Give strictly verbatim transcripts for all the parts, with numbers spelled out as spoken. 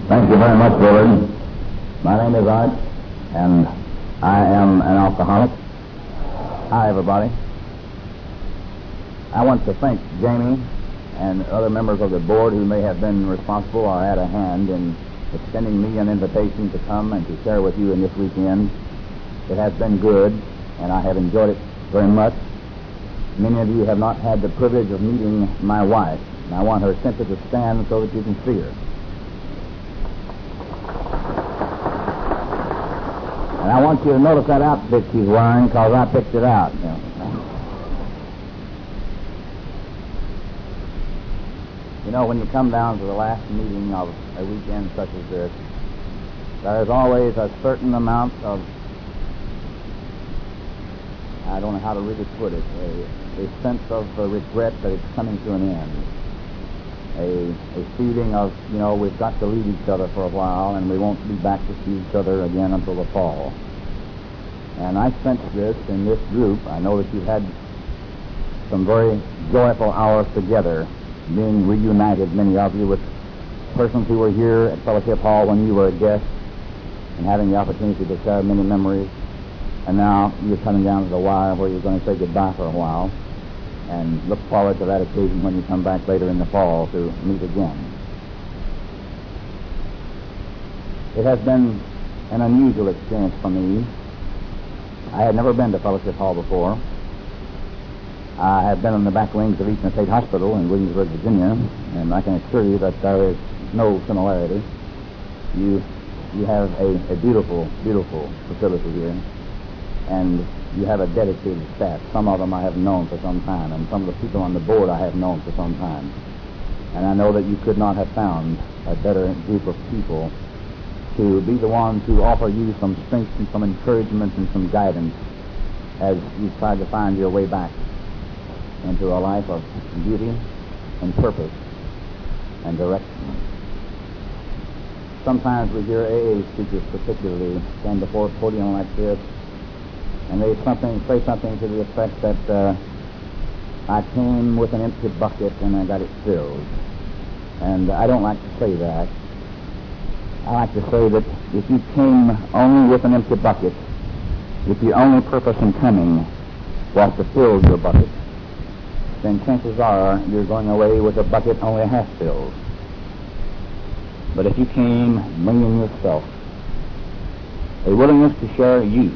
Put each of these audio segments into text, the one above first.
Thank you very much, Willard. My name is Art, and I am an alcoholic. Hi, everybody. I want to thank Jamie and other members of the board who may have been responsible or had a hand in extending me an invitation to come and to share with you in this weekend. It has been good, and I have enjoyed it very much. Many of you have not had the privilege of meeting my wife, and I want her simply to stand so that you can see her. And I want you to notice that outfit she's wearing, because I picked it out. You know. you know, when you come down to the last meeting of a weekend such as this, there is always a certain amount of, I don't know how to really put it, a, a sense of uh, regret that it's coming to an end. A, a feeling of, you know, we've got to leave each other for a while and we won't be back to see each other again until the fall. And I sense this in this group. I know that you had some very joyful hours together, being reunited, many of you, with persons who were here at Fellowship Hall when you were a guest and having the opportunity to share many memories. And now you're coming down to the wire where you're going to say goodbye for a while and look forward to that occasion when you come back later in the fall to meet again. It has been an unusual experience for me. I had never been to Fellowship Hall before. I have been in the back wings of Eastern State Hospital in Williamsburg, Virginia, and I can assure you that there is no similarity. You you have a, a beautiful, beautiful facility here, and you have a dedicated staff. Some of them I have known for some time, and some of the people on the board I have known for some time. And I know that you could not have found a better group of people to be the ones who offer you some strength and some encouragement and some guidance as you try to find your way back into a life of beauty and purpose and direction. Sometimes we hear A A speakers particularly stand before a podium like this, and they something say something to the effect that uh, I came with an empty bucket and I got it filled. And I don't like to say that. I like to say that if you came only with an empty bucket, if your only purpose in coming was to fill your bucket, then chances are you're going away with a bucket only half filled. But if you came bringing yourself, a willingness to share you,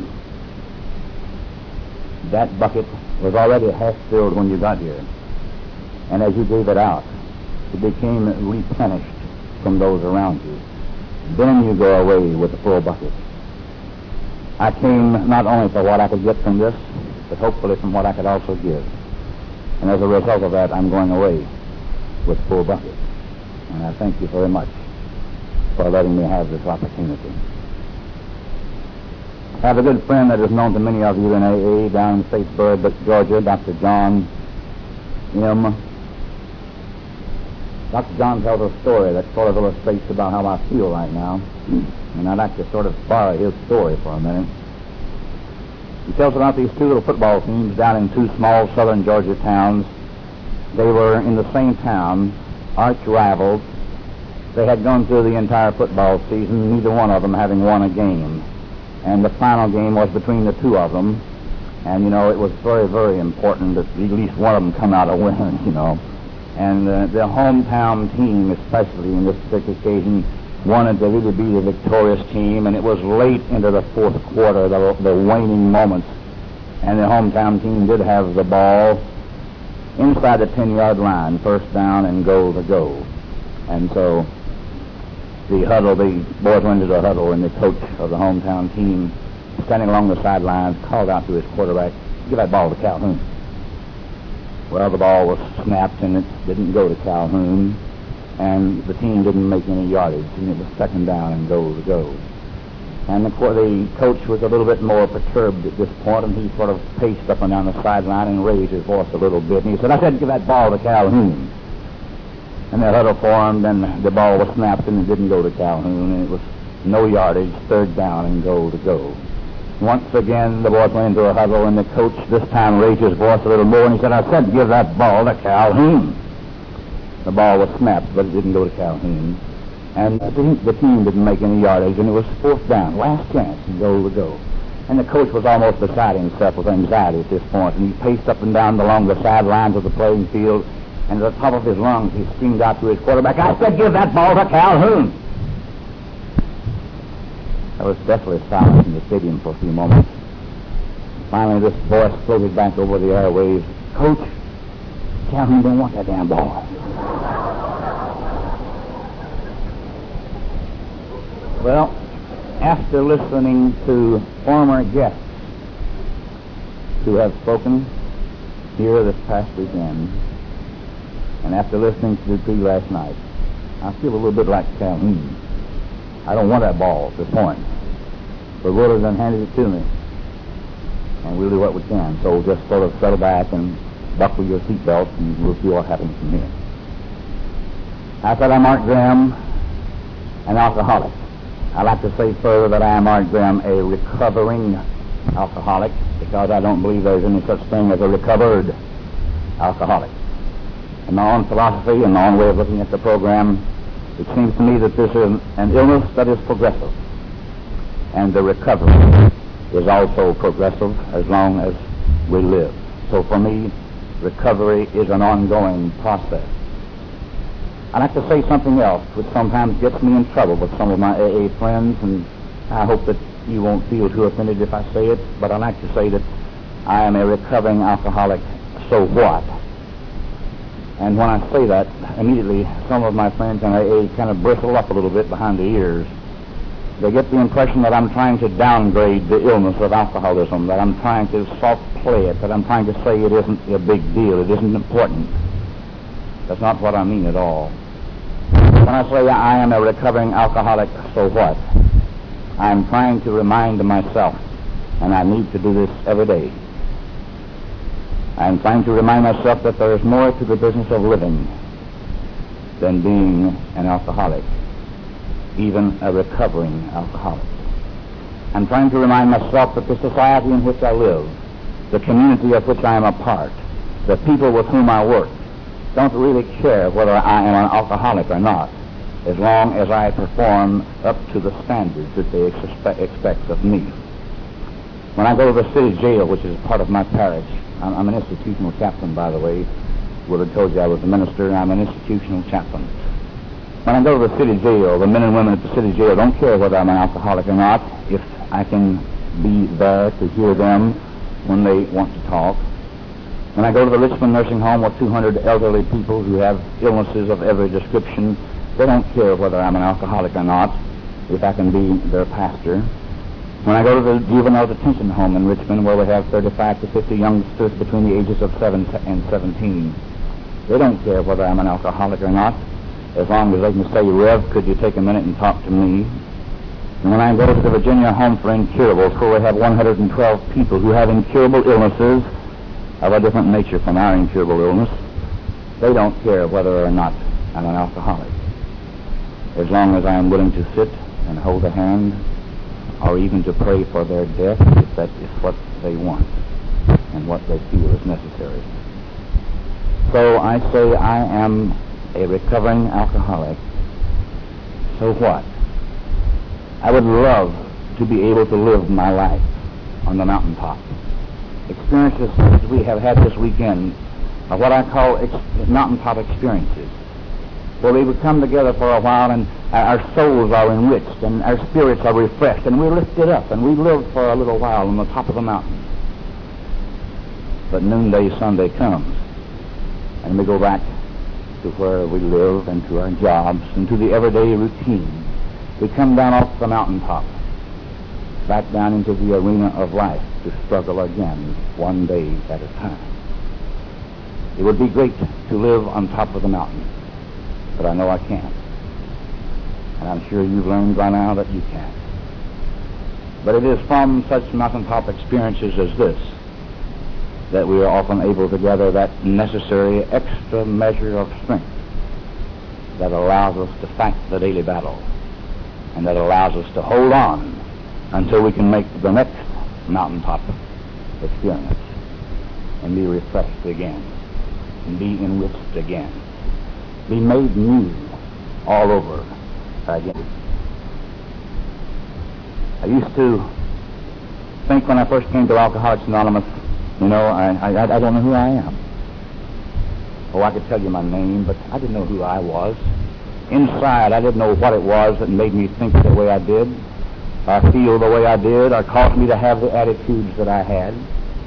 that bucket was already half filled when you got here. And as you gave it out, it became replenished from those around you. Then you go away with a full bucket. I came not only for what I could get from this, but hopefully from what I could also give. And as a result of that, I'm going away with a full bucket. And I thank you very much for letting me have this opportunity. I have a good friend that is known to many of you in A A down in Statesboro, Georgia, Doctor John M. Doctor John tells a story that sort of illustrates about how I feel right now. And I'd like to sort of borrow his story for a minute. He tells about these two little football teams down in two small southern Georgia towns. They were in the same town, arch rivals. They had gone through the entire football season, neither one of them having won a game. And the final game was between the two of them. And, you know, it was very, very important that at least one of them come out a winner, you know. And uh, the hometown team, especially in this particular occasion, wanted to really be the victorious team, and it was late into the fourth quarter, the, the waning moments, and the hometown team did have the ball inside the ten-yard line, first down and goal to go. And so the huddle, the boys went into the huddle, and the coach of the hometown team, standing along the sidelines, called out to his quarterback, "Give that ball to Calhoun." Well, the ball was snapped, and it didn't go to Calhoun, and the team didn't make any yardage, and it was second down and goal to go. And the, the coach was a little bit more perturbed at this point, and he sort of paced up and down the sideline and raised his voice a little bit, and he said, "I said give that ball to Calhoun." And the huddle formed, and the ball was snapped, and it didn't go to Calhoun, and it was no yardage, third down and goal to go. Once again, the boys went into a huddle, and the coach this time raised his voice a little more, and he said, "I said give that ball to Calhoun." The ball was snapped, but it didn't go to Calhoun. And the, the team didn't make any yardage, and it was fourth down, last chance, and goal to go. And the coach was almost beside himself with anxiety at this point, and he paced up and down along the sidelines of the playing field, and at the top of his lungs, he screamed out to his quarterback, "I said give that ball to Calhoun!" There was deathly silence in the stadium for a few moments. Finally, this voice floated back over the airwaves, "Coach, Calhoun don't want that damn ball." Well, after listening to former guests who have spoken here this past weekend, and after listening to the two last night, I feel a little bit like Calhoun. I don't want that ball at this point. The Lord has handed it to me, and we'll do what we can. So just sort of settle back and buckle your seatbelt, and we'll see what happens from here. I said I'm Art Graham, an alcoholic. I'd like to say further that I am Art Graham, a recovering alcoholic, because I don't believe there's any such thing as a recovered alcoholic. In my own philosophy and my own way of looking at the program, it seems to me that this is an illness that is progressive, and the recovery is also progressive as long as we live. So for me, recovery is an ongoing process. I'd like to say something else, which sometimes gets me in trouble with some of my A A friends, and I hope that you won't feel too offended if I say it, but I'd like to say that I am a recovering alcoholic, so what? And when I say that, immediately some of my friends in A A kind of bristle up a little bit behind the ears. They get the impression that I'm trying to downgrade the illness of alcoholism, that I'm trying to soft play it, that I'm trying to say it isn't a big deal, it isn't important. That's not what I mean at all. When I say I am a recovering alcoholic, so what? I'm trying to remind myself, and I need to do this every day, I'm trying to remind myself that there is more to the business of living than being an alcoholic, even a recovering alcoholic. I'm trying to remind myself that the society in which I live, the community of which I am a part, the people with whom I work, don't really care whether I am an alcoholic or not, as long as I perform up to the standards that they expect, expect of me. When I go to the city jail, which is part of my parish, I'm, I'm an institutional chaplain, by the way. Would have told you I was a minister, and I'm an institutional chaplain. When I go to the city jail, the men and women at the city jail don't care whether I'm an alcoholic or not, if I can be there to hear them when they want to talk. When I go to the Richmond nursing home with two hundred elderly people who have illnesses of every description, they don't care whether I'm an alcoholic or not, if I can be their pastor. When I go to the juvenile detention home in Richmond, where we have thirty-five to fifty youngsters between the ages of seven and seventeen, they don't care whether I'm an alcoholic or not, as long as they can say, "Rev, could you take a minute and talk to me?" And when I go to the Virginia Home for Incurables, where we have one hundred twelve people who have incurable illnesses of a different nature from our incurable illness, they don't care whether or not I'm an alcoholic, as long as I am willing to sit and hold a hand, or even to pray for their death, if that is what they want and what they feel is necessary. So I say I am a recovering alcoholic. So what? I would love to be able to live my life on the mountaintop. Experiences as we have had this weekend are what I call ex- mountaintop experiences, where we would come together for a while and our souls are enriched and our spirits are refreshed and we're lifted up and we live for a little while on the top of the mountain. But noonday Sunday comes and we go back to where we live and to our jobs and to the everyday routine. We come down off the mountaintop, back down into the arena of life to struggle again, one day at a time. It would be great to live on top of the mountain, but I know I can't. And I'm sure you've learned by now that you can't. But it is from such mountaintop experiences as this that we are often able to gather that necessary extra measure of strength that allows us to fight the daily battle and that allows us to hold on until we can make the next mountaintop experience and be refreshed again and be enriched again, be made new all over I get it. I used to think when I first came to Alcoholics Anonymous, you know, I, I, I don't know who I am. Oh, I could tell you my name, but I didn't know who I was. Inside, I didn't know what it was that made me think the way I did, or feel the way I did, or caused me to have the attitudes that I had.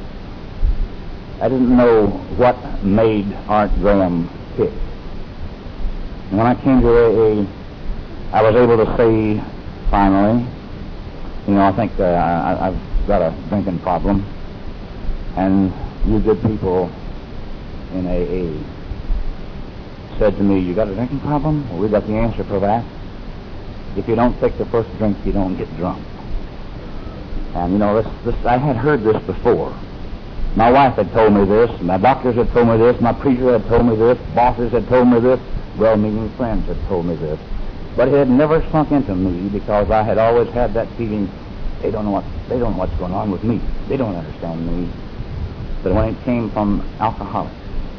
I didn't know what made Art Graham tick. And when I came to A A, I was able to say, finally, you know, I think uh, I, I've got a drinking problem, and you good people in A A said to me, you got a drinking problem? Well, we got the answer for that. If you don't take the first drink, you don't get drunk. And, you know, this, this I had heard this before. My wife had told me this, my doctors had told me this, my preacher had told me this, bosses had told me this, well-meaning friends had told me this. But it had never sunk into me because I had always had that feeling, they don't know what, they don't know what's going on with me. They don't understand me. But when it came from alcoholics,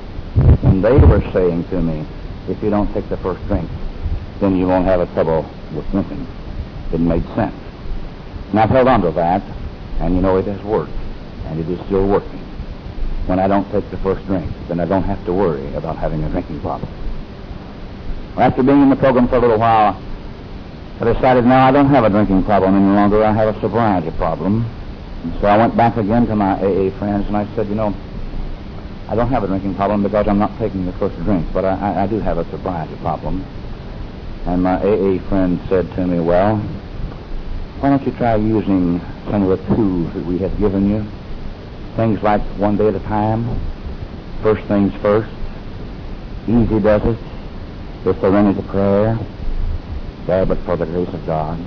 and they were saying to me, if you don't take the first drink, then you won't have a trouble with drinking. It made sense. And I've held on to that, and you know it has worked, and it is still working. When I don't take the first drink, then I don't have to worry about having a drinking problem. Well, after being in the program for a little while, I decided now I don't have a drinking problem any longer. I have a sobriety problem. And so I went back again to my A A friends, and I said, you know, I don't have a drinking problem because I'm not taking the first drink, but I, I, I do have a sobriety problem. And my A A friend said to me, well, why don't you try using some of the tools that we have given you? Things like one day at a time, first things first, easy does it, the serenity prayer, there but for the grace of God.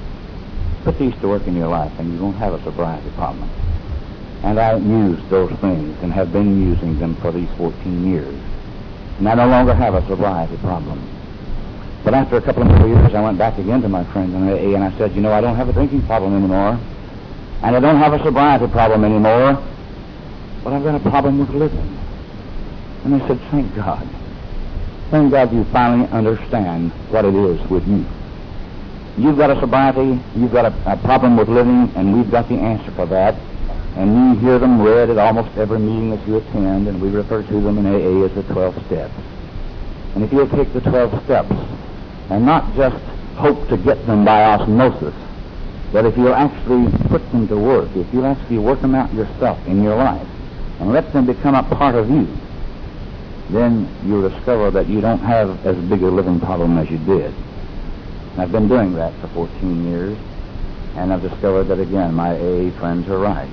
Put these to work in your life and you won't have a sobriety problem. And I used those things and have been using them for these fourteen years. And I no longer have a sobriety problem. But after a couple of more years, I went back again to my friends in A A and I said, you know, I don't have a drinking problem anymore. And I don't have a sobriety problem anymore. But I've got a problem with living. And they said, thank God. Thank God you finally understand what it is with you. You've got a sobriety, you've got a, a problem with living, and we've got the answer for that. And you hear them read at almost every meeting that you attend, and we refer to them in A A as the twelve steps. And if you'll take the twelve steps and not just hope to get them by osmosis, but if you'll actually put them to work, if you'll actually work them out yourself in your life and let them become a part of you, then you'll discover that you don't have as big a living problem as you did. And I've been doing that for fourteen years, and I've discovered that, again, my A A friends are right.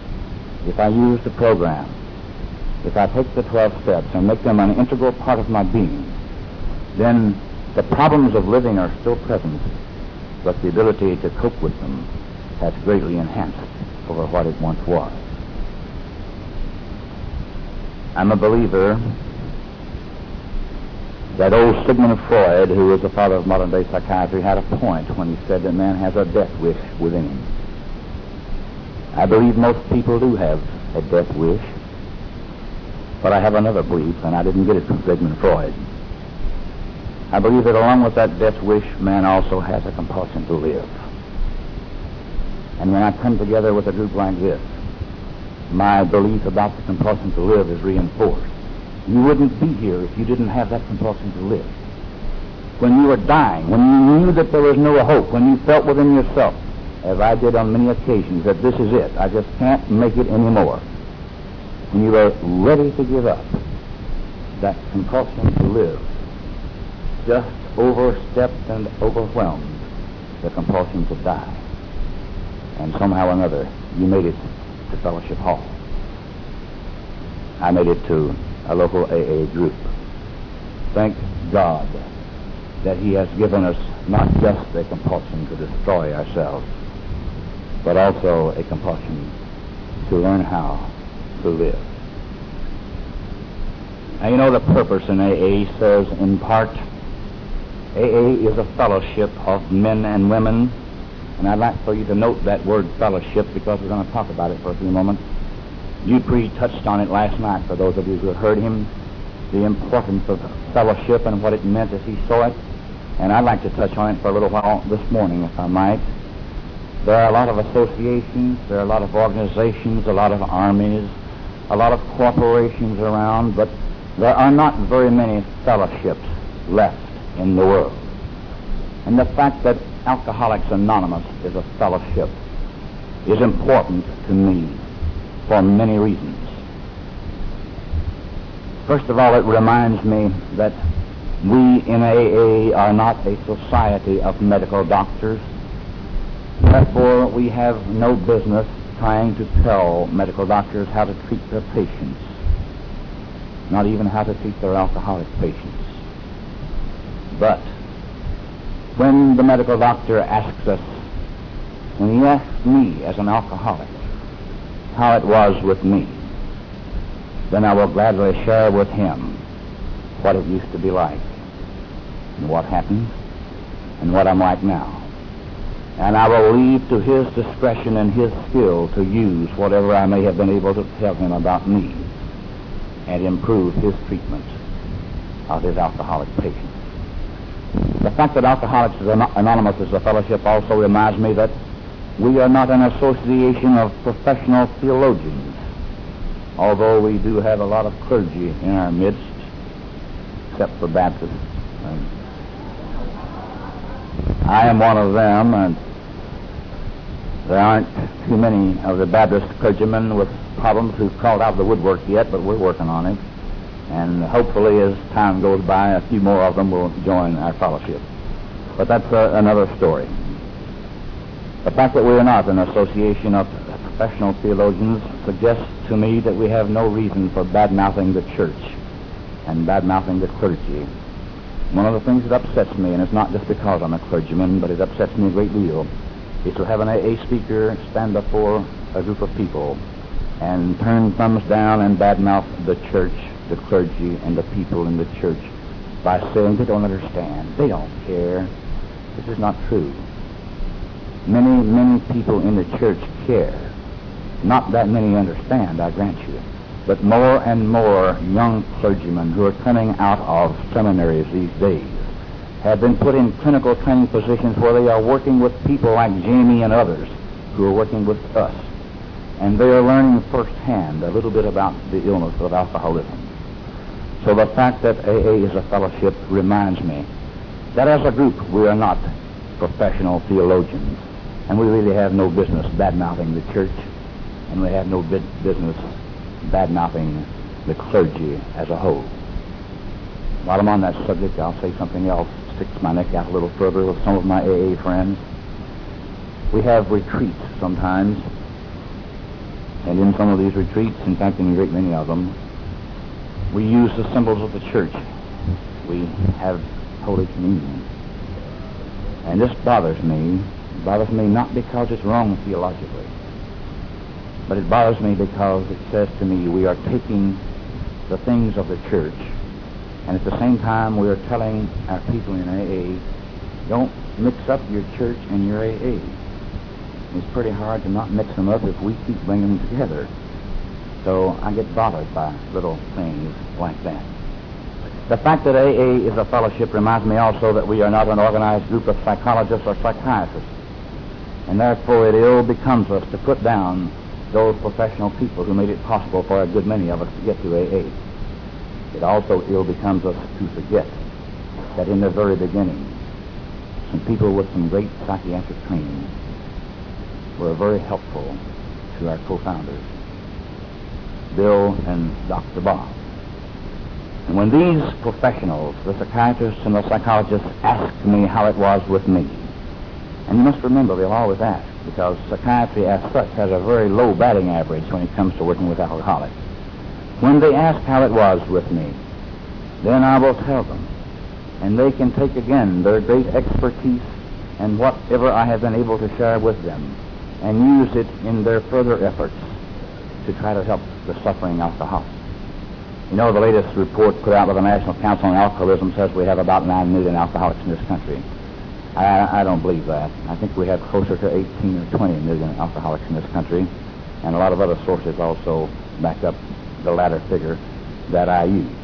If I use the program, if I take the twelve steps and make them an integral part of my being, then the problems of living are still present, but the ability to cope with them has greatly enhanced over what it once was. I'm a believer that old Sigmund Freud, who was the father of modern-day psychiatry, had a point when he said that man has a death wish within him. I believe most people do have a death wish, but I have another belief, and I didn't get it from Sigmund Freud. I believe that along with that death wish, man also has a compulsion to live. And when I come together with a group like this, my belief about the compulsion to live is reinforced. You wouldn't be here if you didn't have that compulsion to live. When you were dying, when you knew that there was no hope, when you felt within yourself, as I did on many occasions, that this is it, I just can't make it anymore, when you were ready to give up, that compulsion to live just overstepped and overwhelmed the compulsion to die. And somehow or another, you made it to Fellowship Hall. I made it to a local A A group. Thank God that He has given us not just a compulsion to destroy ourselves, but also a compulsion to learn how to live. Now, you know, the purpose in A A says, in part, A A is a fellowship of men and women, and I'd like for you to note that word fellowship because we're going to talk about it for a few moments. Dupree touched on it last night, for those of you who have heard him, the importance of fellowship and what it meant as he saw it. And I'd like to touch on it for a little while this morning, if I might. There are a lot of associations, there are a lot of organizations, a lot of armies, a lot of corporations around, but there are not very many fellowships left in the world. And the fact that Alcoholics Anonymous is a fellowship is important to me for many reasons. First of all, it reminds me that we in A A are not a society of medical doctors. Therefore, we have no business trying to tell medical doctors how to treat their patients, not even how to treat their alcoholic patients. But when the medical doctor asks us, when he asks me as an alcoholic how it was with me, then I will gladly share with him what it used to be like, and what happened, and what I'm like now. And I will leave to his discretion and his skill to use whatever I may have been able to tell him about me and improve his treatment of his alcoholic patients. The fact that Alcoholics Anonymous is a fellowship also reminds me that we are not an association of professional theologians, although we do have a lot of clergy in our midst, except for Baptists. I am one of them, and there aren't too many of the Baptist clergymen with problems who've crawled out of the woodwork yet, but we're working on it. And hopefully, as time goes by, a few more of them will join our fellowship. But that's uh, another story. The fact that we are not an association of professional theologians suggests to me that we have no reason for bad-mouthing the church and bad-mouthing the clergy. One of the things that upsets me, and it's not just because I'm a clergyman, but it upsets me a great deal, is to have an A A speaker stand before a group of people and turn thumbs down and badmouth the church, the clergy, and the people in the church by saying they don't understand, they don't care. This is not true. Many, many people in the church care. Not that many understand, I grant you. But more and more young clergymen who are coming out of seminaries these days have been put in clinical training positions where they are working with people like Jamie and others who are working with us. And they are learning firsthand a little bit about the illness of alcoholism. So the fact that A A is a fellowship reminds me that as a group we are not professional theologians, and we really have no business bad-mouthing the church, and we have no bit business bad-mouthing the clergy as a whole. While I'm on that subject, I'll say something else, sticks my neck out a little further with some of my A A friends. We have retreats sometimes, and in some of these retreats, in fact in a great many of them, we use the symbols of the church. We have Holy Communion. And this bothers me. It bothers me not because it's wrong theologically, but it bothers me because it says to me we are taking the things of the church, and at the same time we are telling our people in A A, don't mix up your church and your A A. It's pretty hard to not mix them up if we keep bringing them together. So I get bothered by little things like that. The fact that A A is a fellowship reminds me also that we are not an organized group of psychologists or psychiatrists, and therefore it ill becomes us to put down those professional people who made it possible for a good many of us to get to A A. It also ill becomes us to forget that in the very beginning, some people with some great psychiatric training were very helpful to our co-founders, Bill and Doctor Bob. And when these professionals, the psychiatrists and the psychologists, asked me how it was with me, and you must remember they'll always ask, because psychiatry as such has a very low batting average when it comes to working with alcoholics. When they ask how it was with me, then I will tell them, and they can take again their great expertise and whatever I have been able to share with them and use it in their further efforts to try to help the suffering alcoholics. You know, the latest report put out by the National Council on Alcoholism says we have about nine million alcoholics in this country. I, I don't believe that. I think we have closer to eighteen or twenty million alcoholics in this country, and a lot of other sources also back up the latter figure that I use.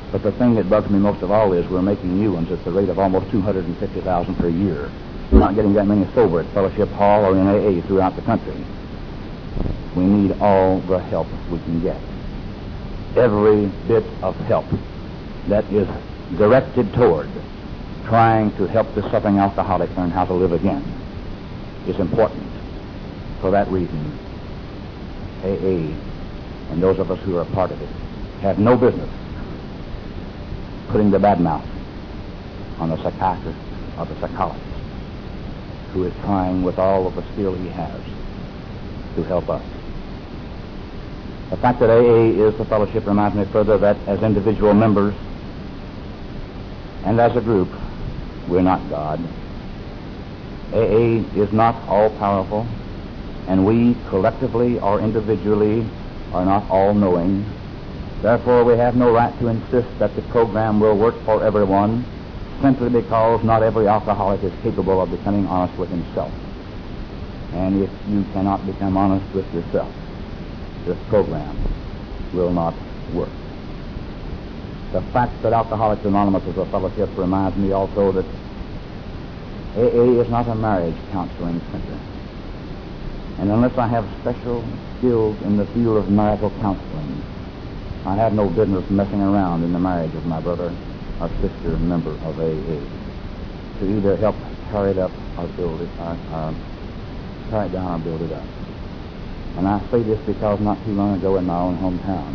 But the thing that bugs me most of all is we're making new ones at the rate of almost two hundred fifty thousand per year. We're not getting that many sober at Fellowship Hall or in A A throughout the country. We need all the help we can get. Every bit of help that is directed toward trying to help the suffering alcoholic learn how to live again is important. For that reason, A A and those of us who are a part of it have no business putting the bad mouth on the psychiatrist or the psychologist who is trying with all of the skill he has to help us. The fact that A A is the fellowship reminds me further that as individual members and as a group, we're not God. A A is not all-powerful, and we collectively or individually are not all-knowing. Therefore, we have no right to insist that the program will work for everyone simply because not every alcoholic is capable of becoming honest with himself. And if you cannot become honest with yourself, this program will not work. The fact that Alcoholics Anonymous is a fellowship reminds me also that A A is not a marriage counseling center. And unless I have special skills in the field of marital counseling, I have no business messing around in the marriage of my brother or sister member of A A to either help carry it up or build it, or, or tear it down or build it up. And I say this because not too long ago in my own hometown,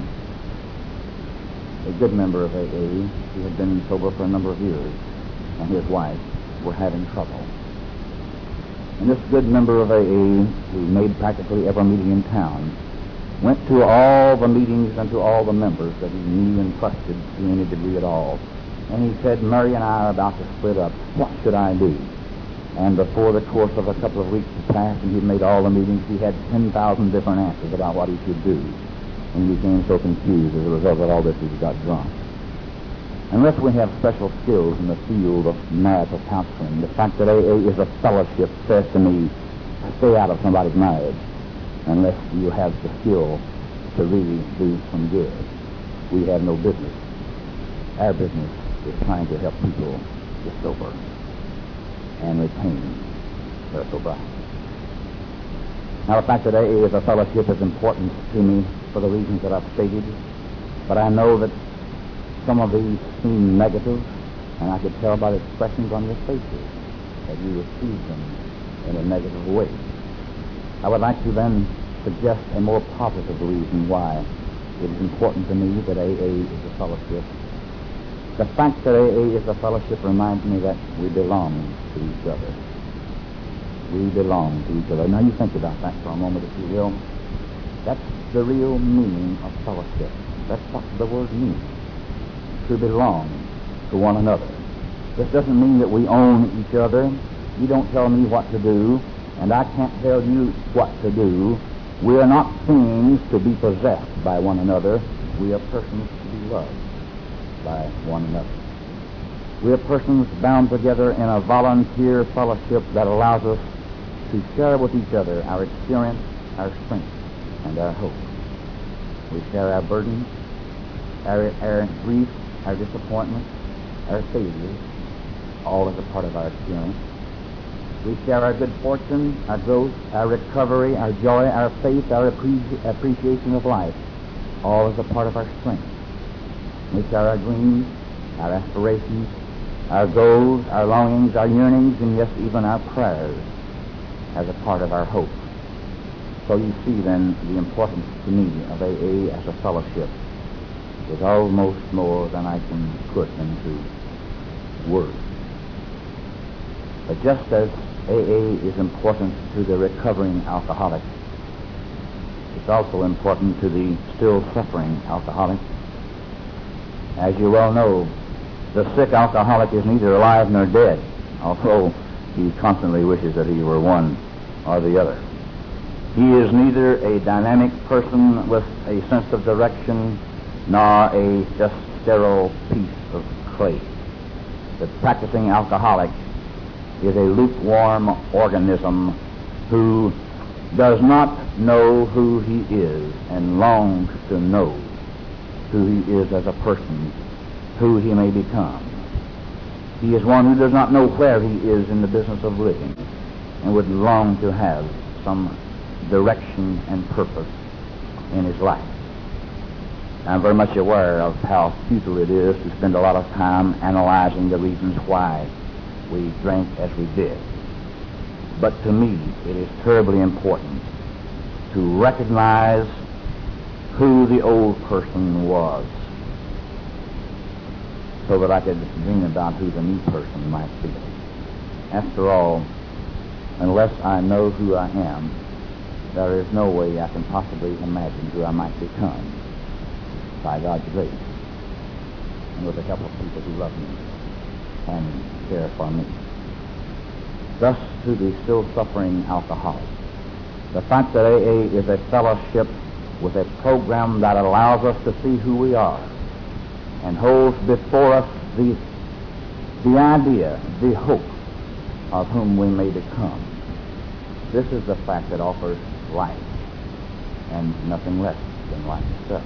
a good member of A A, he had been sober for a number of years, and his wife were having trouble. And this good member of A A, who made practically every meeting in town, went to all the meetings and to all the members that he knew and trusted to any degree at all. And he said, Mary and I are about to split up. What should I do? And before the course of a couple of weeks had passed and he'd made all the meetings, he had ten thousand different answers about what he should do. And he became so confused as a result of all this he got drunk. Unless we have special skills in the field of marital counseling, the fact that A A is a fellowship says to me, stay out of somebody's marriage unless you have the skill to really do some good. We have no business. Our business is trying to help people get sober and retain their sobriety. Now, the fact that A A is a fellowship is important to me for the reasons that I've stated, but I know that some of these seem negative, and I could tell by the expressions on your faces that you receive them in a negative way. I would like to then suggest a more positive reason why it is important to me that A A is a fellowship. The fact that A A is a fellowship reminds me that we belong to each other. We belong to each other. Now you think about that for a moment, if you will. That's the real meaning of fellowship. That's what the word means. To belong to one another. This doesn't mean that we own each other. You don't tell me what to do, and I can't tell you what to do. We are not things to be possessed by one another. We are persons to be loved by one another. We are persons bound together in a volunteer fellowship that allows us to share with each other our experience, our strength, and our hope. We share our burdens, our, our grief, our disappointments, our failures, all as a part of our experience. We share our good fortune, our growth, our recovery, our joy, our faith, our appre- appreciation of life, all as a part of our strength. We share our dreams, our aspirations, our goals, our longings, our yearnings, and yes, even our prayers as a part of our hope. So you see then the importance to me of A A as a fellowship is almost more than I can put into words. But just as A A is important to the recovering alcoholic, it's also important to the still suffering alcoholic. As you well know, the sick alcoholic is neither alive nor dead, although he constantly wishes that he were one or the other. He is neither a dynamic person with a sense of direction nor a just sterile piece of clay. The practicing alcoholic is a lukewarm organism who does not know who he is and longs to know who he is as a person who he may become. He is one who does not know where he is in the business of living and would long to have some direction and purpose in his life. I'm very much aware of how futile it is to spend a lot of time analyzing the reasons why we drank as we did. But to me, it is terribly important to recognize who the old person was, so that I could dream about who the new person might be. After all, unless I know who I am, there is no way I can possibly imagine who I might become by God's grace and with a couple of people who love me and care for me. Thus, to the still suffering alcoholic, the fact that A A is a fellowship with a program that allows us to see who we are and holds before us the, the idea, the hope of whom we may become. This is the fact that offers life and nothing less than life itself.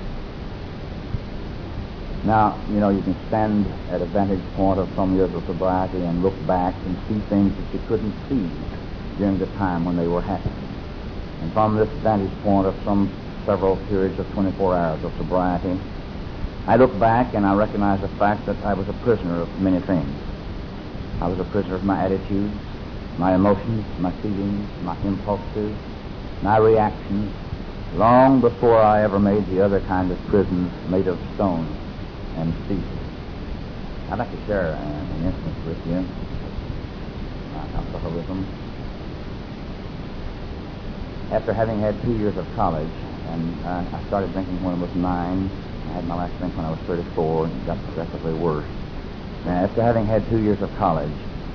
Now, you know, you can stand at a vantage point of some years of sobriety and look back and see things that you couldn't see during the time when they were happening. And from this vantage point of some several periods of twenty-four hours of sobriety, I look back and I recognize the fact that I was a prisoner of many things. I was a prisoner of my attitudes, my emotions, my feelings, my impulses, my reactions, long before I ever made the other kind of prisons made of stone and steel. I'd like to share an instance with you, my alcoholism. After having had two years of college, and uh, I started drinking when I was nine. I had my last drink when I was thirty-four, and it got progressively worse. And after having had two years of college,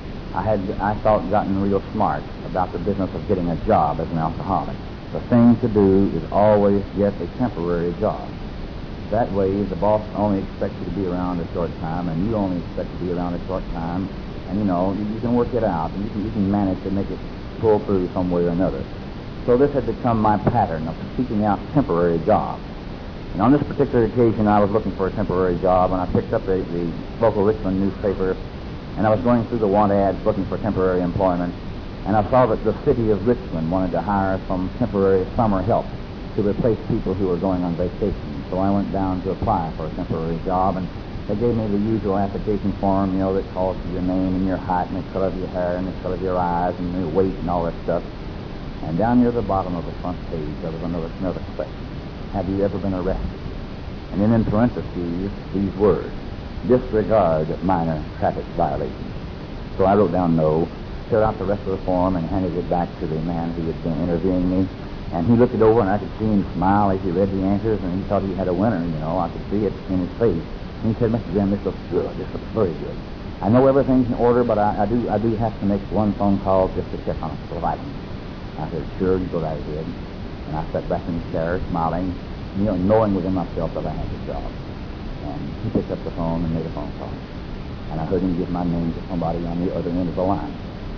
I had, I thought, gotten real smart about the business of getting a job as an alcoholic. The thing to do is always get a temporary job. That way, the boss only expects you to be around a short time, and you only expect to be around a short time, and you know, you, you can work it out, and you can, you can manage to make it pull through some way or another. So this had become my pattern of seeking out temporary jobs. And on this particular occasion, I was looking for a temporary job, and I picked up the, the local Richmond newspaper, and I was going through the want ads looking for temporary employment, and I saw that the city of Richmond wanted to hire some temporary summer help to replace people who were going on vacation. So I went down to apply for a temporary job, and they gave me the usual application form, you know, that calls for your name and your height and the color of your hair and the color of your eyes and your weight and all that stuff. And down near the bottom of the front page, there was another, another question. Have you ever been arrested? And then in parentheses, these words, disregard minor traffic violations. So I wrote down no, filled out the rest of the form, and handed it back to the man who had been interviewing me. And he looked it over, and I could see him smile as he read the answers, and he thought he had a winner, you know. I could see it in his face. And he said, Mister Graham, this looks good. This looks very good. I know everything's in order, but I, I do I do have to make one phone call just to check on a couple of items. I said, sure, you go right ahead. And I sat back in the chair, smiling, you know, knowing within myself that I had the job. And he picked up the phone and made a phone call. And I heard him give my name to somebody on the other end of the line.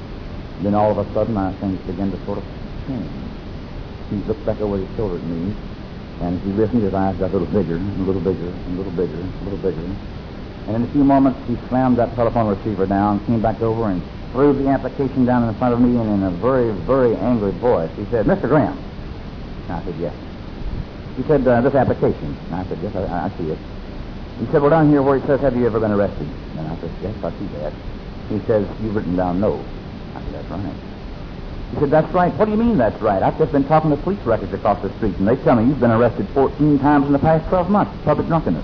Then all of a sudden, my things began to sort of change. He looked back over his shoulder at me, and as he listened, his eyes got a little bigger, and a little bigger, and a little bigger, and a little bigger. And in a few moments, he slammed that telephone receiver down, came back over, and threw the application down in front of me, and in a very, very angry voice, he said, Mister Graham. And I said, yes. He said, uh, this application. And I said, yes, I, I see it. He said, well, down here where it says, have you ever been arrested? And I said, yes, I see that. He says, you've written down no. I said, that's right. He said, that's right. What do you mean that's right? I've just been talking to police records across the street, and they tell me you've been arrested fourteen times in the past twelve months for public drunkenness.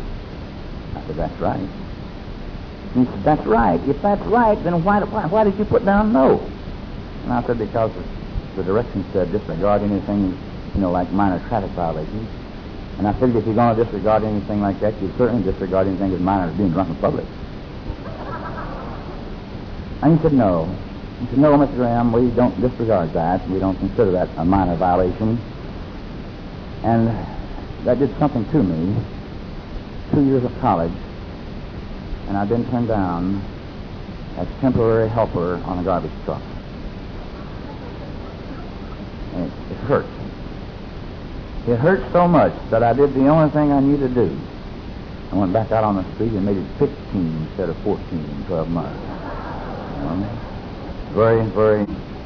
I said, that's right. He said, that's right. If that's right, then why, why, why did you put down no? And I said, because the directions said disregard anything, you know, like minor traffic violations. And I figured if you're going to disregard anything like that, you certainly disregard anything as minor as being drunk in public. And he said, no. He said, no, Mister Graham, we don't disregard that. We don't consider that a minor violation. And that did something to me. Two years of college, and I've been turned down as temporary helper on a garbage truck. And it, it hurt. It hurt so much that I did the only thing I knew to do. I went back out on the street and made it fifteen instead of fourteen in twelve months. You know? Very, very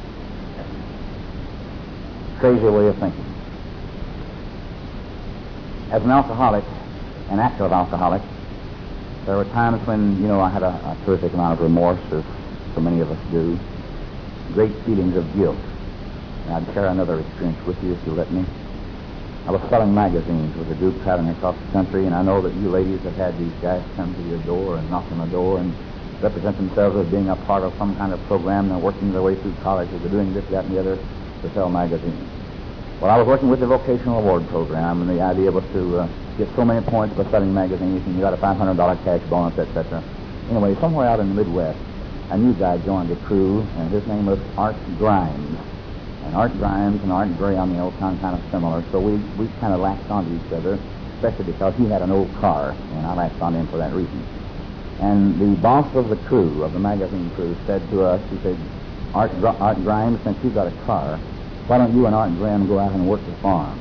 crazy way of thinking. As an alcoholic, an active alcoholic, there were times when, you know, I had a, a terrific amount of remorse, as so many of us do, great feelings of guilt. And I'd share another experience with you if you let me. I was selling magazines with a group traveling across the country, and I know that you ladies have had these guys come to your door and knock on the door and represent themselves as being a part of some kind of program. They're working their way through college, or they're doing this, that, and the other to sell magazines. Well, I was working with the vocational award program, and the idea was to uh, get so many points by selling magazines, and you got a five hundred dollars cash bonus, et cetera. Anyway, somewhere out in the Midwest, a new guy joined the crew, and his name was Art Grimes. And Art Grimes and Art Gray on the old sound kind of similar, so we, we kind of latched onto each other, especially because he had an old car, and I latched on him for that reason. And the boss of the crew, of the magazine crew, said to us, he said, Art, Gr- Art Grimes, since you've got a car, why don't you and Art Graham go out and work the farm?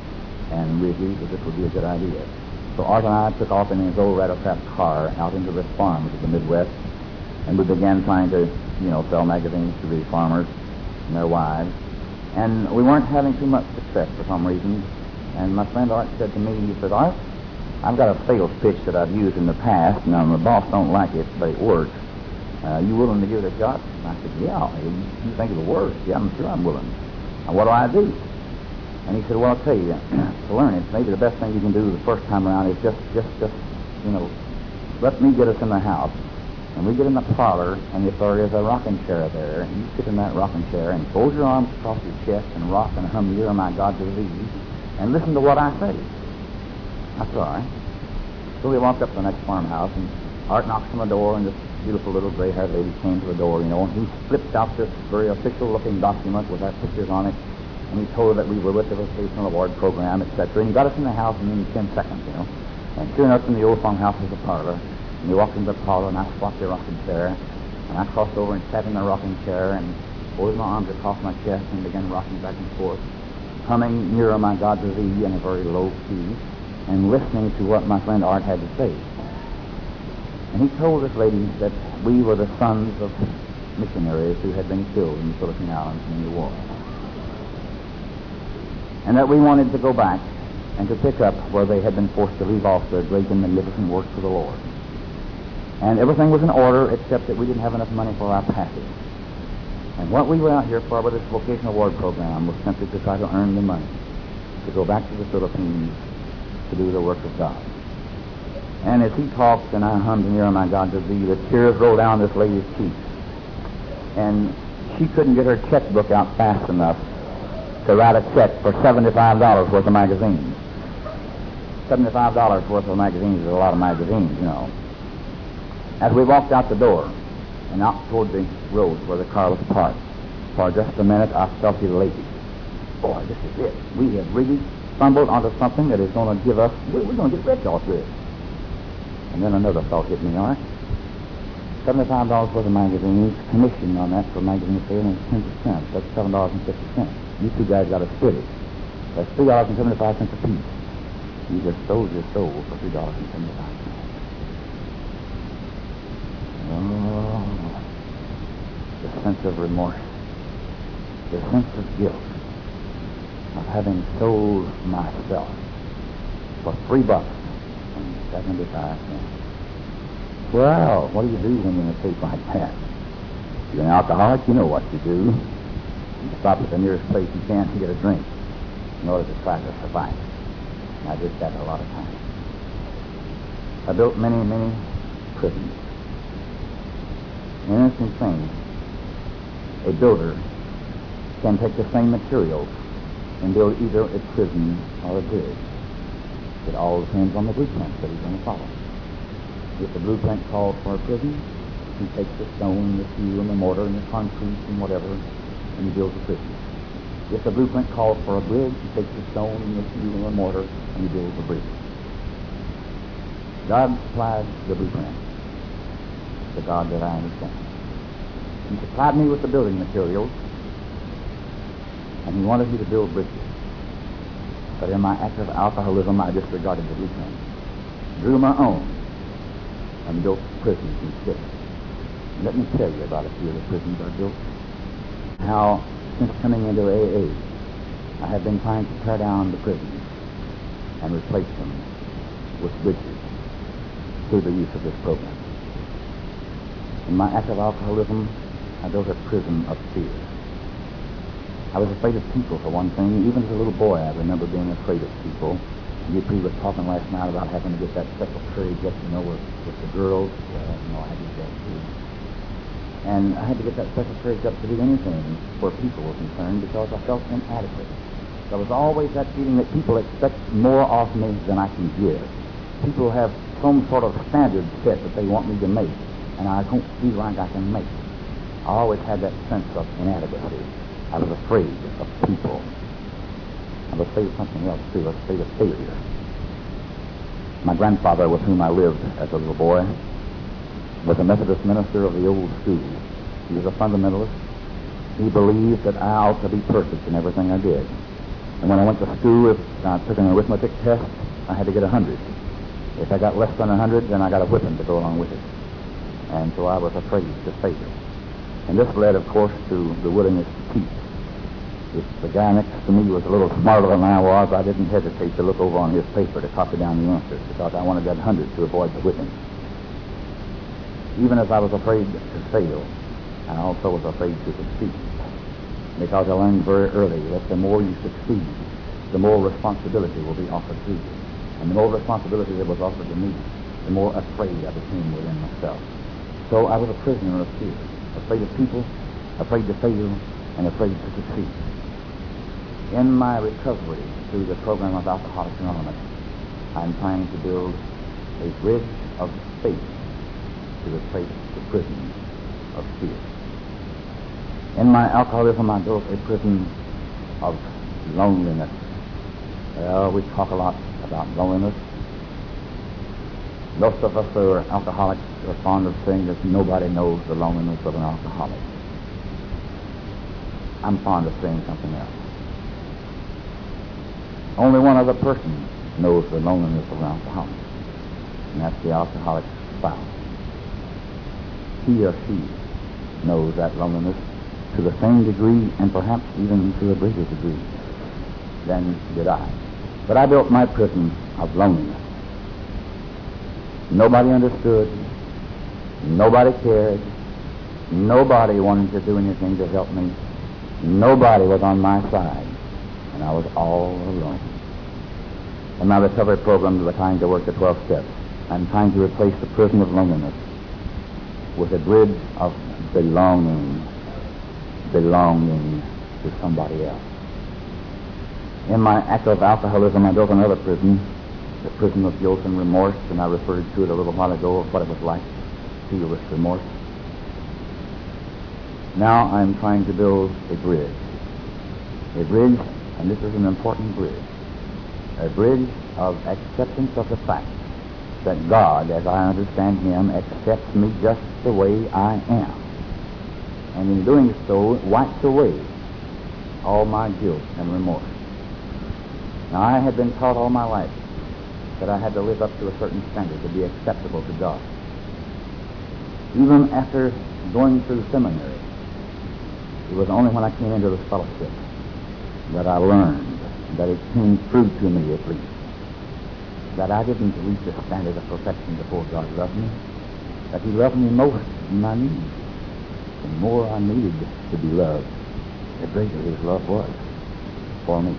And we agreed that this would be a good idea. So Art and I took off in his old Rattletrap car out into this farm to the Midwest, and we began trying to, you know, sell magazines to the farmers and their wives. And we weren't having too much success for some reason. And my friend Art said to me, he said, Art, I've got a sales pitch that I've used in the past. Now, the boss don't like it, but it works. Uh, you willing to give it a shot? And I said, yeah. You, you think it'll work? Yeah, I'm sure I'm willing. Now, what do I do? And he said, well, I'll tell you, to learn it, maybe the best thing you can do the first time around is just, just, just, you know, let me get us in the house. And we get in the parlor, and if there is a rocking chair there, and you sit in that rocking chair and fold your arms across your chest and rock and hum You're My God to Thee, and listen to what I say. That's all right. So we walked up to the next farmhouse, and Art knocks on the door, and this beautiful little gray-haired lady came to the door, you know, and he flipped out this very official-looking document with our pictures on it, and he told her that we were with the vocational award program, et cetera, and he got us in the house in ten seconds, you know. And sure enough, in the old farmhouse was a parlor. And we walked into the parlor, and I swapped the rocking chair, and I crossed over and sat in the rocking chair and folded my arms across my chest and began rocking back and forth, humming Nearer My God to Thee in a very low key, and listening to what my friend Art had to say. And he told this lady that we were the sons of missionaries who had been killed in the Philippine Islands in the war, and that we wanted to go back and to pick up where they had been forced to leave off their great and magnificent work for the Lord. And everything was in order except that we didn't have enough money for our passage. And what we were out here for with this vocational award program was simply to try to earn the money to go back to the Philippines to do the work of God. And as he talked and I hummed Nearer My God to Thee, the tears rolled down this lady's cheeks. And she couldn't get her checkbook out fast enough to write a check for seventy-five dollars worth of magazines. seventy-five dollars worth of magazines is a lot of magazines, you know. As we walked out the door and out toward the road where the car was parked, for just a minute I felt elated. Boy, this is it. We have really stumbled onto something that is going to give us, we're going to get rich off this. And then another thought hit me, Art. seventy-five dollars worth of magazines, commission on that for magazine sale is ten percent. That's seven dollars and fifty cents. You two guys got to split it. That's three dollars and seventy-five cents apiece. You just sold your soul for three dollars and seventy-five cents. Oh, the sense of remorse, the sense of guilt of having sold myself for three bucks and seventy-five cents. Well, what do you do when you're in a state like that? If you're an alcoholic, you know what you do. You stop at the nearest place you can to get a drink in order to try to survive. And I did that a lot of times. I built many, many prisons. An interesting thing, a builder can take the same materials and build either a prison or a bridge. It all depends on the blueprint that he's going to follow. If the blueprint calls for a prison, he takes the stone, the steel, and the mortar, and the concrete, and whatever, and he builds a prison. If the blueprint calls for a bridge, he takes the stone, and the steel, and the mortar, and he builds a bridge. God supplied the blueprint. The God that I understand. He supplied me with the building materials, and he wanted me to build bridges. But in my active alcoholism, I disregarded the blueprint. drew my own, and built prisons instead. Let me tell you about a few of the prisons I built. How, since coming into A A, I have been trying to tear down the prisons and replace them with bridges through the use of this program. In my active alcoholism, I built a prison of fear. I was afraid of people, for one thing. Even as a little boy, I remember being afraid of people. You three were talking last night about having to get that special courage up, you know, with, with the girls. Well, you know, I did that too. And I had to get that special courage up to do anything where people were concerned because I felt inadequate. There was always that feeling that people expect more of me than I can give. People have some sort of standard set that they want me to make, and I don't feel like I can make it. I always had that sense of inadequacy. I was afraid of people. I was afraid of something else, too. I was afraid of failure. My grandfather, with whom I lived as a little boy, was a Methodist minister of the old school. He was a fundamentalist. He believed that I ought to be perfect in everything I did. And when I went to school, if I took an arithmetic test, I had to get a hundred. If I got less than a hundred, then I got a whipping to go along with it. And so I was afraid to fail. And this led, of course, to the willingness to teach. If the guy next to me was a little smarter than I was, I didn't hesitate to look over on his paper to copy down the answers because I wanted that hundred to avoid the whipping. Even as I was afraid to fail, I also was afraid to succeed, because I learned very early that the more you succeed, the more responsibility will be offered to you. And the more responsibility that was offered to me, the more afraid I became within myself. So I was a prisoner of fear, afraid of people, afraid to fail, and afraid to succeed. In my recovery through the program of Alcoholics Anonymous, I'm trying to build a bridge of faith to replace the prison of fear. In my alcoholism, I built a prison of loneliness. Well, we talk a lot about loneliness. Most of us who are alcoholics are fond of saying that nobody knows the loneliness of an alcoholic. I'm fond of saying something else. Only one other person knows the loneliness of an alcoholic, and that's the alcoholic's spouse. He or she knows that loneliness to the same degree, and perhaps even to a greater degree than did I. But I built my prison of loneliness. Nobody understood. Nobody cared. Nobody wanted to do anything to help me. Nobody was on my side, and I was all alone. In my recovery program, we're trying to work the twelve steps. I'm trying to replace the prison of loneliness with a bridge of belonging, belonging to somebody else. In my active alcoholism, I built another prison, the prison of guilt and remorse, and I referred to it a little while ago of what it was like to feel this remorse. Now I'm trying to build a bridge. A bridge, and this is an important bridge, a bridge of acceptance of the fact that God, as I understand Him, accepts me just the way I am. And in doing so, wipes away all my guilt and remorse. Now, I had been taught all my life that I had to live up to a certain standard to be acceptable to God. Even after going through seminary, it was only when I came into the fellowship that I learned, that it came through to me at least, that I didn't reach a standard of perfection before God loved me, that He loved me most in my need. The more I needed to be loved, the greater His love was for me.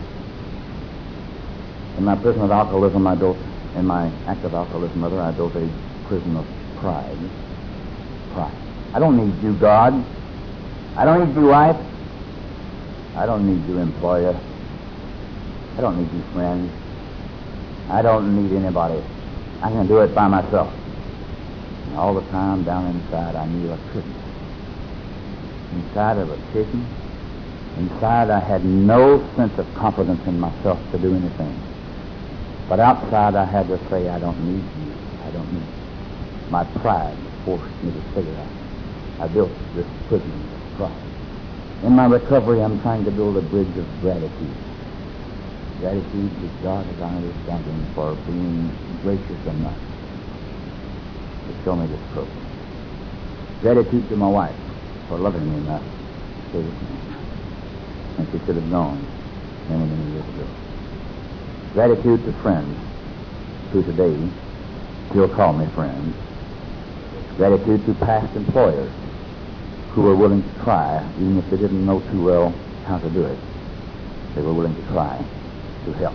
In my prison of alcoholism, I built, in my active alcoholism, mother, I built a prison of pride. Pride. I don't need you, God. I don't need you, wife. I don't need you, employer. I don't need you, friends. I don't need anybody. I can do it by myself. And all the time down inside, I knew I couldn't. Inside, I was shaking. Inside, I had no sense of confidence in myself to do anything. But outside, I had to say, I don't need you. I don't need you. My pride forced me to say that. I built this prison of pride. In my recovery, I'm trying to build a bridge of gratitude. Gratitude to God as I understand Him for being gracious enough to show me this program. Gratitude to my wife for loving me enough to stay with me. And she should have gone many, many years ago. Gratitude to friends who today still call me friends. Gratitude to past employers who were willing to try, even if they didn't know too well how to do it. They were willing to try to help.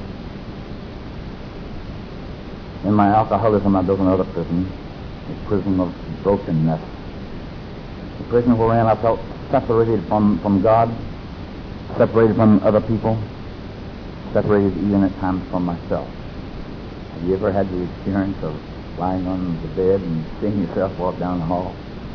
In my alcoholism, I built another prison, a prison of brokenness, a prison wherein I felt separated from, from God, separated from other people, separated even at times from myself. Have you ever had the experience of lying on the bed and seeing yourself walk down the hall?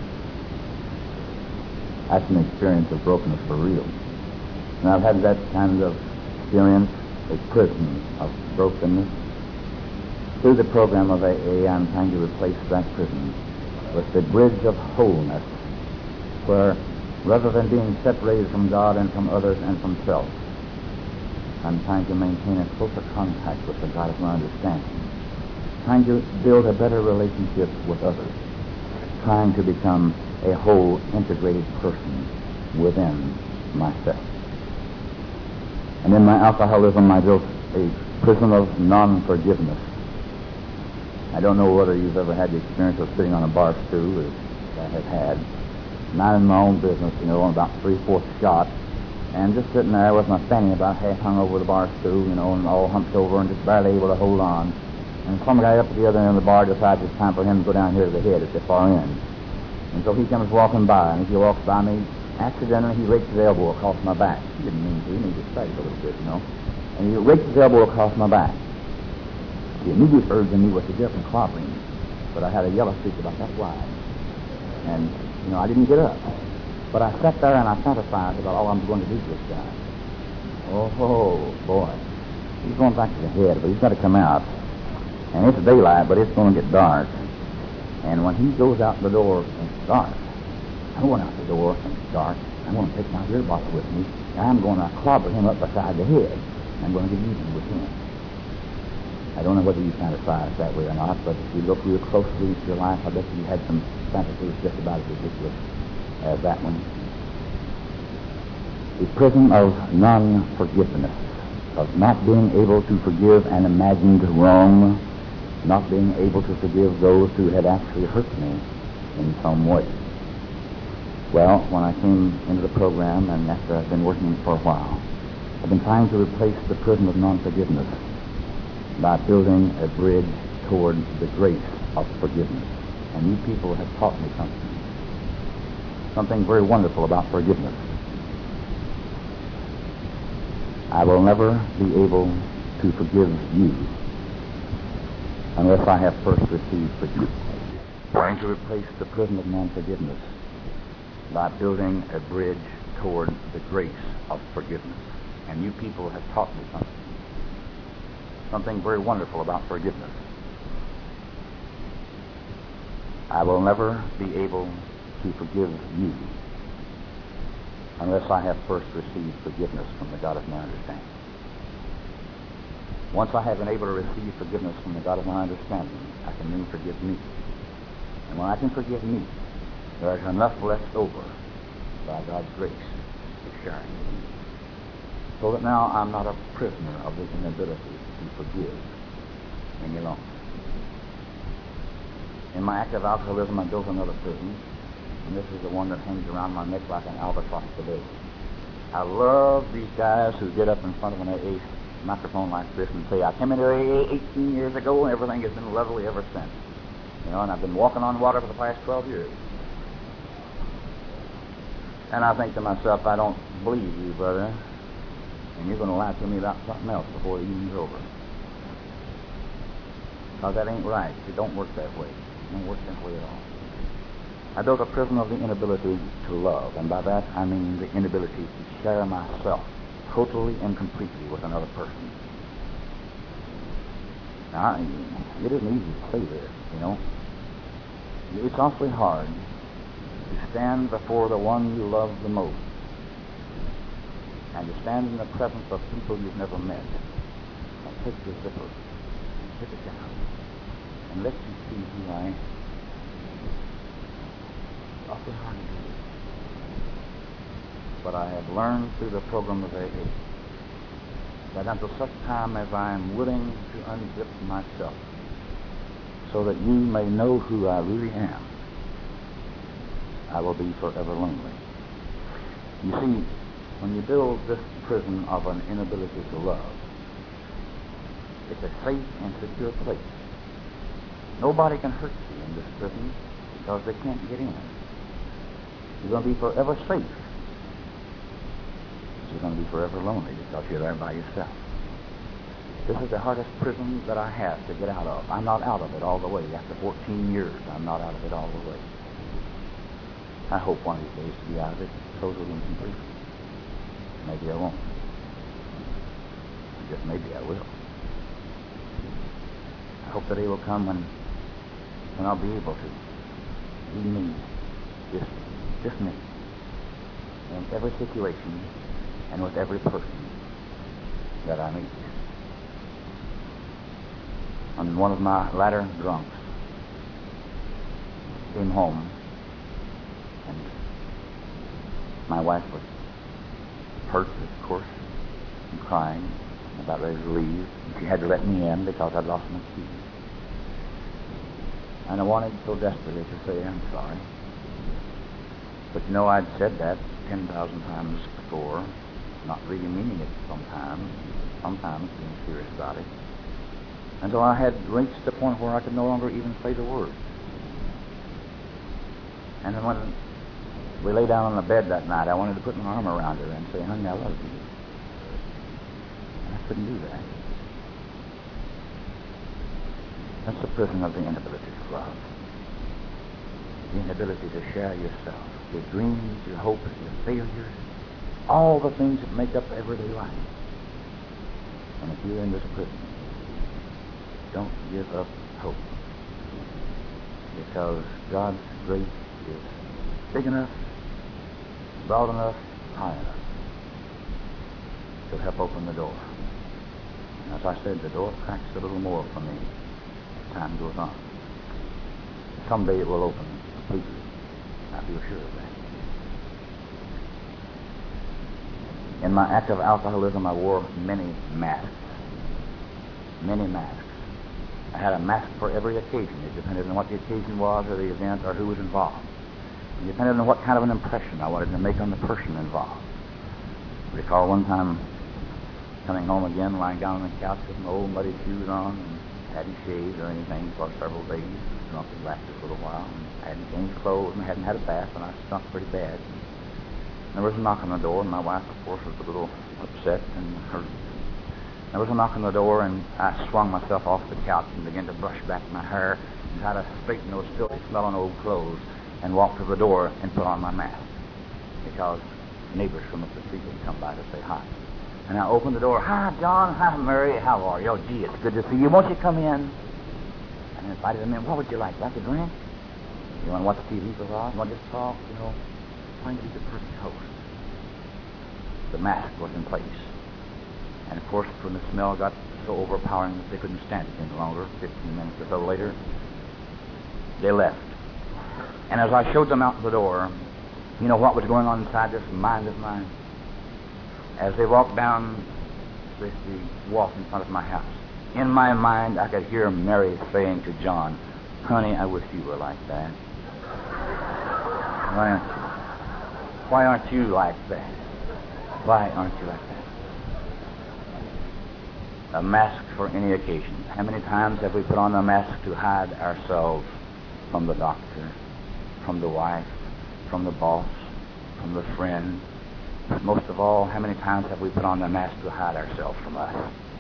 That's an experience of brokenness for real. And I've had that kind of experience, a prison of brokenness. Through the program of A A, I'm trying to replace that prison with the bridge of wholeness, where rather than being separated from God and from others and from self, I'm trying to maintain a closer contact with the God of my understanding, trying to build a better relationship with others, trying to become a whole integrated person within myself. And in my alcoholism, I built a prison of non-forgiveness. I don't know whether you've ever had the experience of sitting on a bar stool, as I have had, not in my own business, you know, on about three-fourths shot, and just sitting there with my fanny about half hung over the bar stool, you know, and all humped over and just barely able to hold on. And some guy up at the other end of the bar decides it's time for him to go down here to the head at the far end. And so he comes walking by, and as he walks by me, accidentally he rakes his elbow across my back. He didn't mean to, he just started a little bit, you know. And he rakes his elbow across my back. The immediate urge in me was to get up and clobber him, but I had a yellow streak about that wide. And, you know, I didn't get up. But I sat there and I fantasized about all I'm going to do to this guy. Oh, boy. He's going back to the head, but he's got to come out. And it's daylight, but it's going to get dark. And when he goes out the door, it's dark. I'm going out the door, and it's dark. I'm going to take my beer bottle with me, and I'm going to clobber him up beside the head. I'm going to get even with him. I don't know whether you fantasize that way or not, but if you look real closely into your life, I bet you had some fantasies just about as ridiculous as that one. The prison of non-forgiveness, of not being able to forgive an imagined wrong, not being able to forgive those who had actually hurt me in some way. Well, when I came into the program, and after I've been working for a while, I've been trying to replace the prison of non-forgiveness by building a bridge toward the grace of forgiveness. And you people have taught me something, something very wonderful about forgiveness. I will never be able to forgive you unless I have first received forgiveness. Trying to replace the prison of non-forgiveness by building a bridge toward the grace of forgiveness. And you people have taught me something, something very wonderful about forgiveness. I will never be able to forgive you unless I have first received forgiveness from the God of my understanding. Once I have been able to receive forgiveness from the God of my understanding, I can then forgive me. And when I can forgive me, there is enough left over by God's grace to share with me. So that now I'm not a prisoner of this inability to forgive any longer. In my active alcoholism, I built another prison, and this is the one that hangs around my neck like an albatross today. I love these guys who get up in front of an A A microphone like this and say, I came into A A eighteen years ago, and everything has been lovely ever since. You know, and I've been walking on water for the past twelve years. And I think to myself, I don't believe you, brother, and you're going to lie to me about something else before the evening's over. Because that ain't right. It don't work that way. It don't work that way at all. I built a prison of the inability to love, and by that I mean the inability to share myself totally and completely with another person. Now, it isn't easy to say this, you know. It's awfully hard to stand before the one you love the most and to stand in the presence of people you've never met take the zipper, take it down, and let you see who I am. Awfully hard to do. But I have learned through the program of A A that until such time as I am willing to unzip myself so that you may know who I really am, I will be forever lonely. You see, when you build this prison of an inability to love, it's a safe and secure place. Nobody can hurt you in this prison because they can't get in. You're going to be forever safe. You're going to be forever lonely because you're there by yourself. This is the hardest prison that I have to get out of. I'm not out of it all the way. After fourteen years, I'm not out of it all the way. I hope one of these days to be out of it totally and completely. Maybe I won't. Just maybe I will. I hope the day will come when, when I'll be able to be me, just, just me, in every situation and with every person that I meet. On one of my latter drunks, came home, and my wife was hurt, of course, and crying, and about ready to leave. And she had to let me in because I'd lost my keys. And I wanted so desperately to say, I'm sorry. But you know, I'd said that ten thousand times before, not really meaning it sometimes, sometimes being serious about it, until I had reached the point where I could no longer even say the word. And then when we lay down on the bed that night, I wanted to put my arm around her and say, honey, I love you. And I couldn't do that. That's the prison of the inability to love. The inability to share yourself, your dreams, your hopes, your failures, all the things that make up everyday life. And if you're in this prison, don't give up hope. Because God's grace is big enough, broad enough, high enough to help open the door. And as I said, the door cracks a little more for me as time goes on. Someday it will open completely. I feel sure of that. In my active alcoholism, I wore many masks. Many masks. I had a mask for every occasion. It depended on what the occasion was or the event or who was involved. It depended on what kind of an impression I wanted to make on the person involved. I recall one time coming home again, lying down on the couch with my old muddy shoes on and hadn't shaved or anything for several days. Drunk and lasted a little while. And I hadn't changed clothes and I hadn't had a bath and I stunk pretty bad. And there was a knock on the door and my wife, of course, was a little upset and hurt. There was a knock on the door, and I swung myself off the couch and began to brush back my hair and try to straighten those filthy smelling old clothes and walk to the door and put on my mask because neighbors from up the street would come by to say hi. And I opened the door. Hi, John. Hi, Mary. How are you? Oh, gee, it's good to see you. Won't you come in? And I invited them in. What would you like? Like a drink? You want to watch T V for a while? You want to just talk? You know, trying to be the perfect host. The mask was in place. And, of course, when the smell got so overpowering that they couldn't stand it any longer, fifteen minutes or so later, they left. And as I showed them out the door, you know what was going on inside this mind of mine? As they walked down the, the walk in front of my house, in my mind I could hear Mary saying to John, honey, I wish you were like that. Why aren't you? Why aren't you like that? Why aren't you like that? A mask for any occasion. How many times have we put on a mask to hide ourselves from the doctor, from the wife, from the boss, from the friend? But most of all, how many times have we put on the mask to hide ourselves from us?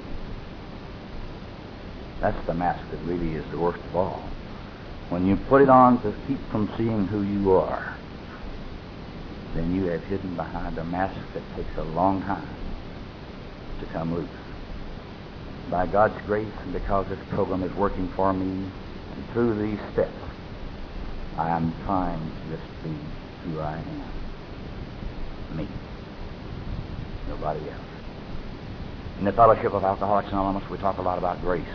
That's the mask that really is the worst of all. When you put it on to keep from seeing who you are, then you have hidden behind a mask that takes a long time to come loose. By God's grace, and because this program is working for me, and through these steps, I am trying to just be who I am. Me. Nobody else. In the Fellowship of Alcoholics Anonymous, we talk a lot about grace.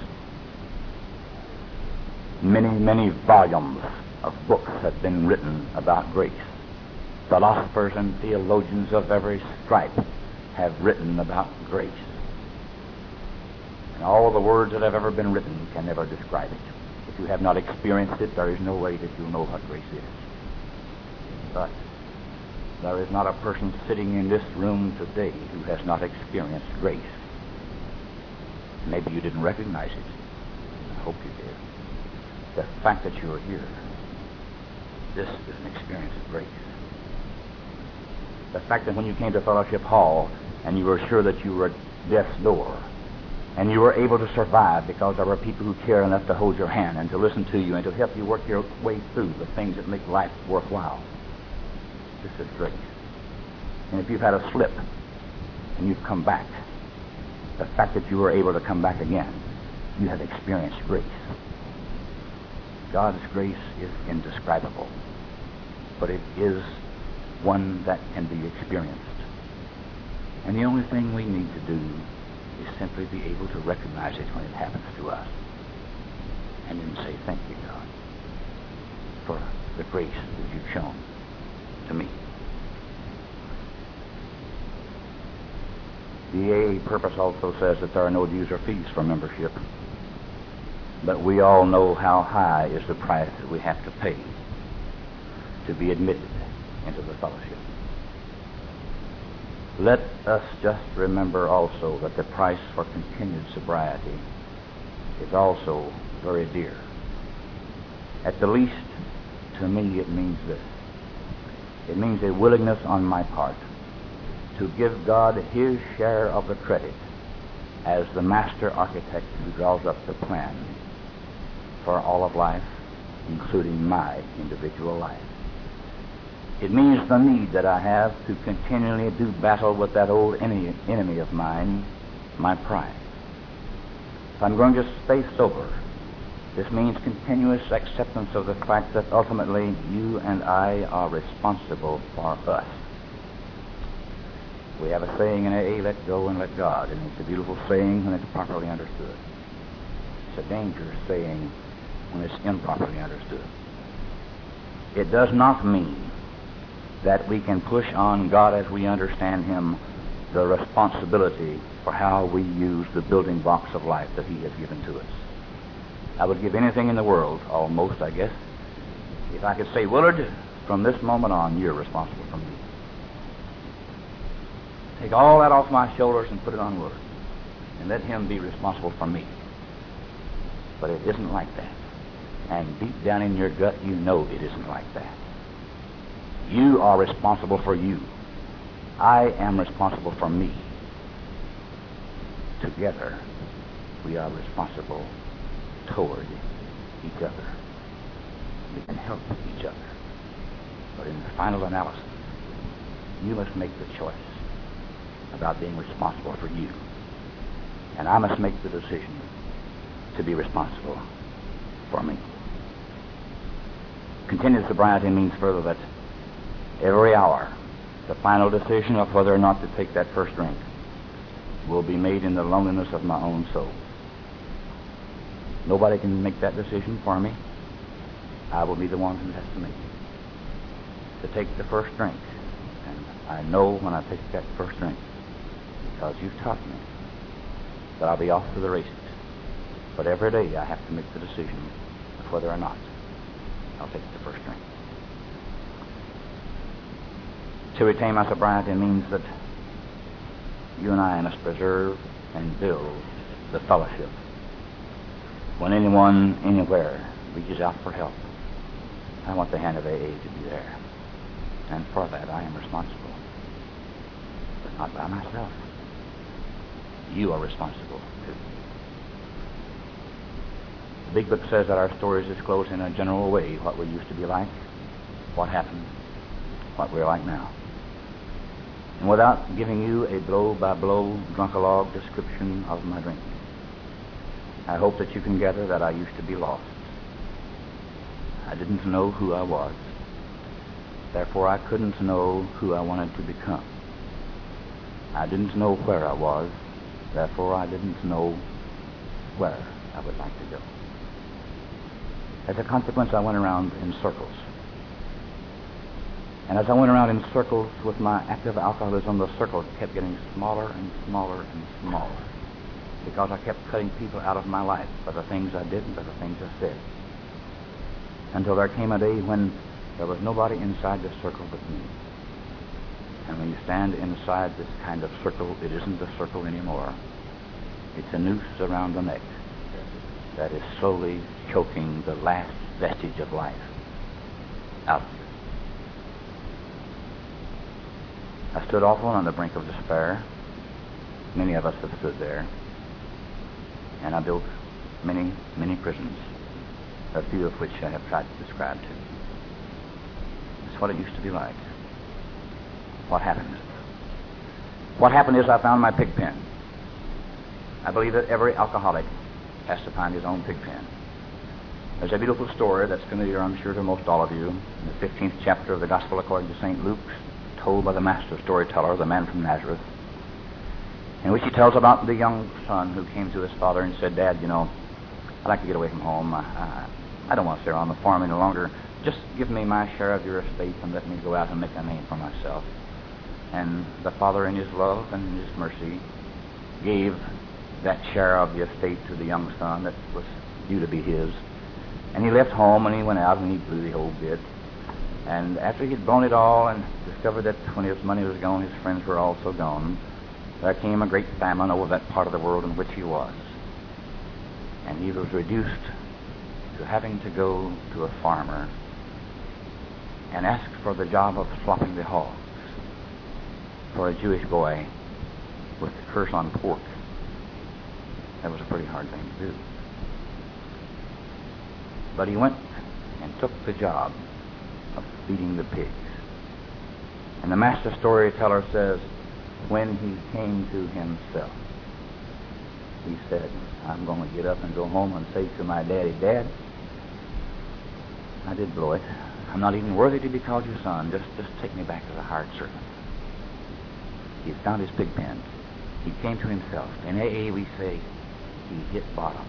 Many, many volumes of books have been written about grace. Philosophers and theologians of every stripe have written about grace. And all the words that have ever been written can never describe it. If you have not experienced it, there is no way that you'll know what grace is. But there is not a person sitting in this room today who has not experienced grace. Maybe you didn't recognize it. I hope you did. The fact that you are here, this is an experience of grace. The fact that when you came to Fellowship Hall and you were sure that you were at death's door and you were able to survive because there were people who care enough to hold your hand and to listen to you and to help you work your way through the things that make life worthwhile. This is grace. And if you've had a slip and you've come back, the fact that you were able to come back again, you have experienced grace. God's grace is indescribable, but it is one that can be experienced. And the only thing we need to do is simply be able to recognize it when it happens to us, and then say, thank you, God, for the grace that you've shown to me. The A A purpose also says that there are no dues or fees for membership, but we all know how high is the price that we have to pay to be admitted into the fellowship. Let us just remember also that the price for continued sobriety is also very dear. At the least, to me, it means this. It means a willingness on my part to give God his share of the credit as the master architect who draws up the plan for all of life, including my individual life. It means the need that I have to continually do battle with that old enemy, enemy of mine, my pride. If I'm going to stay sober, this means continuous acceptance of the fact that ultimately you and I are responsible for us. We have a saying in A A, let go and let God, and it's a beautiful saying when it's properly understood. It's a dangerous saying when it's improperly understood. It does not mean that we can push on God as we understand him the responsibility for how we use the building blocks of life that he has given to us. I would give anything in the world, almost, I guess, if I could say, Willard, from this moment on, you're responsible for me. Take all that off my shoulders and put it on Willard, and let him be responsible for me. But it isn't like that. And deep down in your gut, you know it isn't like that. You are responsible for you. I am responsible for me. Together, we are responsible toward each other. We can help each other. But in the final analysis, you must make the choice about being responsible for you. And I must make the decision to be responsible for me. Continued sobriety means further that every hour, the final decision of whether or not to take that first drink will be made in the loneliness of my own soul. Nobody can make that decision for me. I will be the one who has to make it. To take the first drink. And I know when I take that first drink, because you've taught me, that I'll be off to the races. But every day I have to make the decision of whether or not I'll take the first drink. To retain my sobriety means that you and I must preserve and build the fellowship. When anyone, anywhere, reaches out for help, I want the hand of A A to be there. And for that, I am responsible. But not by myself. You are responsible, too. The Big Book says that our stories disclose in a general way what we used to be like, what happened, what we're like now. And without giving you a blow-by-blow, drunk-a-log description of my drinking, I hope that you can gather that I used to be lost. I didn't know who I was. Therefore, I couldn't know who I wanted to become. I didn't know where I was. Therefore, I didn't know where I would like to go. As a consequence, I went around in circles. And as I went around in circles with my active alcoholism, the circle kept getting smaller and smaller and smaller, because I kept cutting people out of my life for the things I did and for the things I said. Until there came a day when there was nobody inside the circle but me. And when you stand inside this kind of circle, it isn't a circle anymore. It's a noose around the neck that is slowly choking the last vestige of life out of you. I stood awful on the brink of despair. Many of us have stood there. And I built many, many prisons, a few of which I have tried to describe to you. It's what it used to be like. What happened? What happened is I found my pig pen. I believe that every alcoholic has to find his own pig pen. There's a beautiful story that's familiar, I'm sure, to most all of you, in the fifteenth chapter of the Gospel according to Saint Luke, told by the master storyteller, the man from Nazareth, in which he tells about the young son who came to his father and said, "Dad, you know, I'd like to get away from home. I, I, I don't want to stay on the farm any longer. Just give me my share of your estate and let me go out and make a name for myself." And the father, in his love and his mercy, gave that share of the estate to the young son that was due to be his. And he left home and he went out and he blew the whole bit. And after he'd blown it all and discovered that when his money was gone, his friends were also gone, there came a great famine over that part of the world in which he was. And he was reduced to having to go to a farmer and ask for the job of flopping the hogs for a Jewish boy with the curse on pork. That was a pretty hard thing to do. But he went and took the job of feeding the pigs. And the master storyteller says, when he came to himself, he said, "I'm going to get up and go home and say to my daddy, 'Dad, I did blow it. I'm not even worthy to be called your son. Just, just take me back as a hired servant.'" He found his pig pen. He came to himself. In A A we say he hit bottom.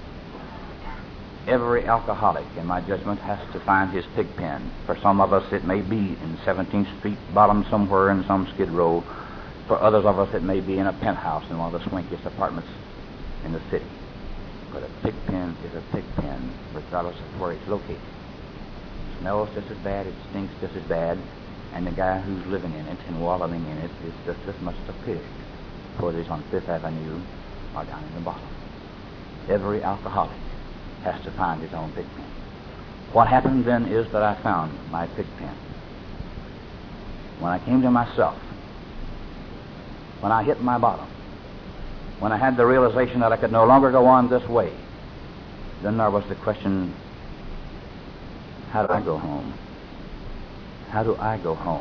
Every alcoholic, in my judgment, has to find his pig pen. For some of us, it may be in seventeenth Street bottom somewhere in some skid row. For others of us, it may be in a penthouse in one of the swankiest apartments in the city. But a pig pen is a pig pen, regardless of where it's located. It smells just as bad, it stinks just as bad, and the guy who's living in it and wallowing in it is just as much a pig, whether it's on Fifth Avenue or down in the bottom. Every alcoholic has to find his own pig pen. What happened then is that I found my pig pen. When I came to myself, when I hit my bottom, when I had the realization that I could no longer go on this way, then there was the question, how do I go home? How do I go home?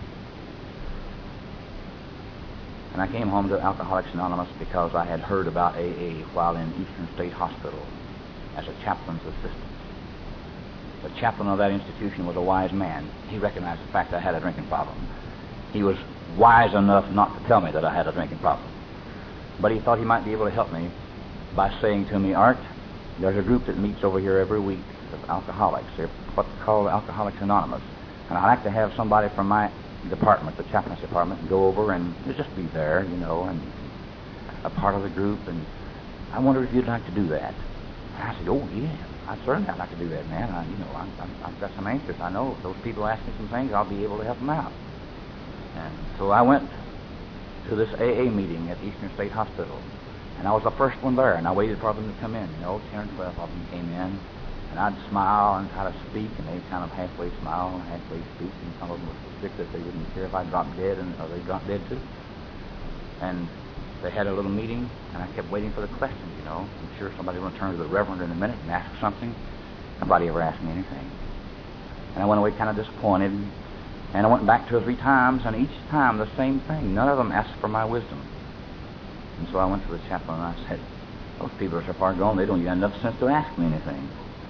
And I came home to Alcoholics Anonymous because I had heard about A A while in Eastern State Hospital as a chaplain's assistant. The chaplain of that institution was a wise man. He recognized the fact that I had a drinking problem. He was wise enough not to tell me that I had a drinking problem. But he thought he might be able to help me by saying to me, "Art, there's a group that meets over here every week of alcoholics. They're what's called Alcoholics Anonymous. And I'd like to have somebody from my department, the chaplain's department, go over and just be there, you know, and a part of the group. And I wonder if you'd like to do that." And I said, "Oh, yeah, I'd certainly like to do that, man. I, you know, I'm, I'm, I've got some answers. I know if those people ask me some things, I'll be able to help them out." And so I went to this A A meeting at Eastern State Hospital. And I was the first one there, and I waited for them to come in. You know, ten or twelve of them came in. And I'd smile and try to speak, and they'd kind of halfway smile and halfway speak, and some of them were so sick that they wouldn't care if I dropped dead, and or they dropped dead too. And they had a little meeting, and I kept waiting for the questions, you know. I'm sure somebody would turn to the Reverend in a minute and ask something. Nobody ever asked me anything. And I went away kind of disappointed, and I went back two or three times, and each time the same thing. None of them asked for my wisdom. And so I went to the chaplain, and I said, "Those people are so far gone, they don't even have enough sense to ask me anything.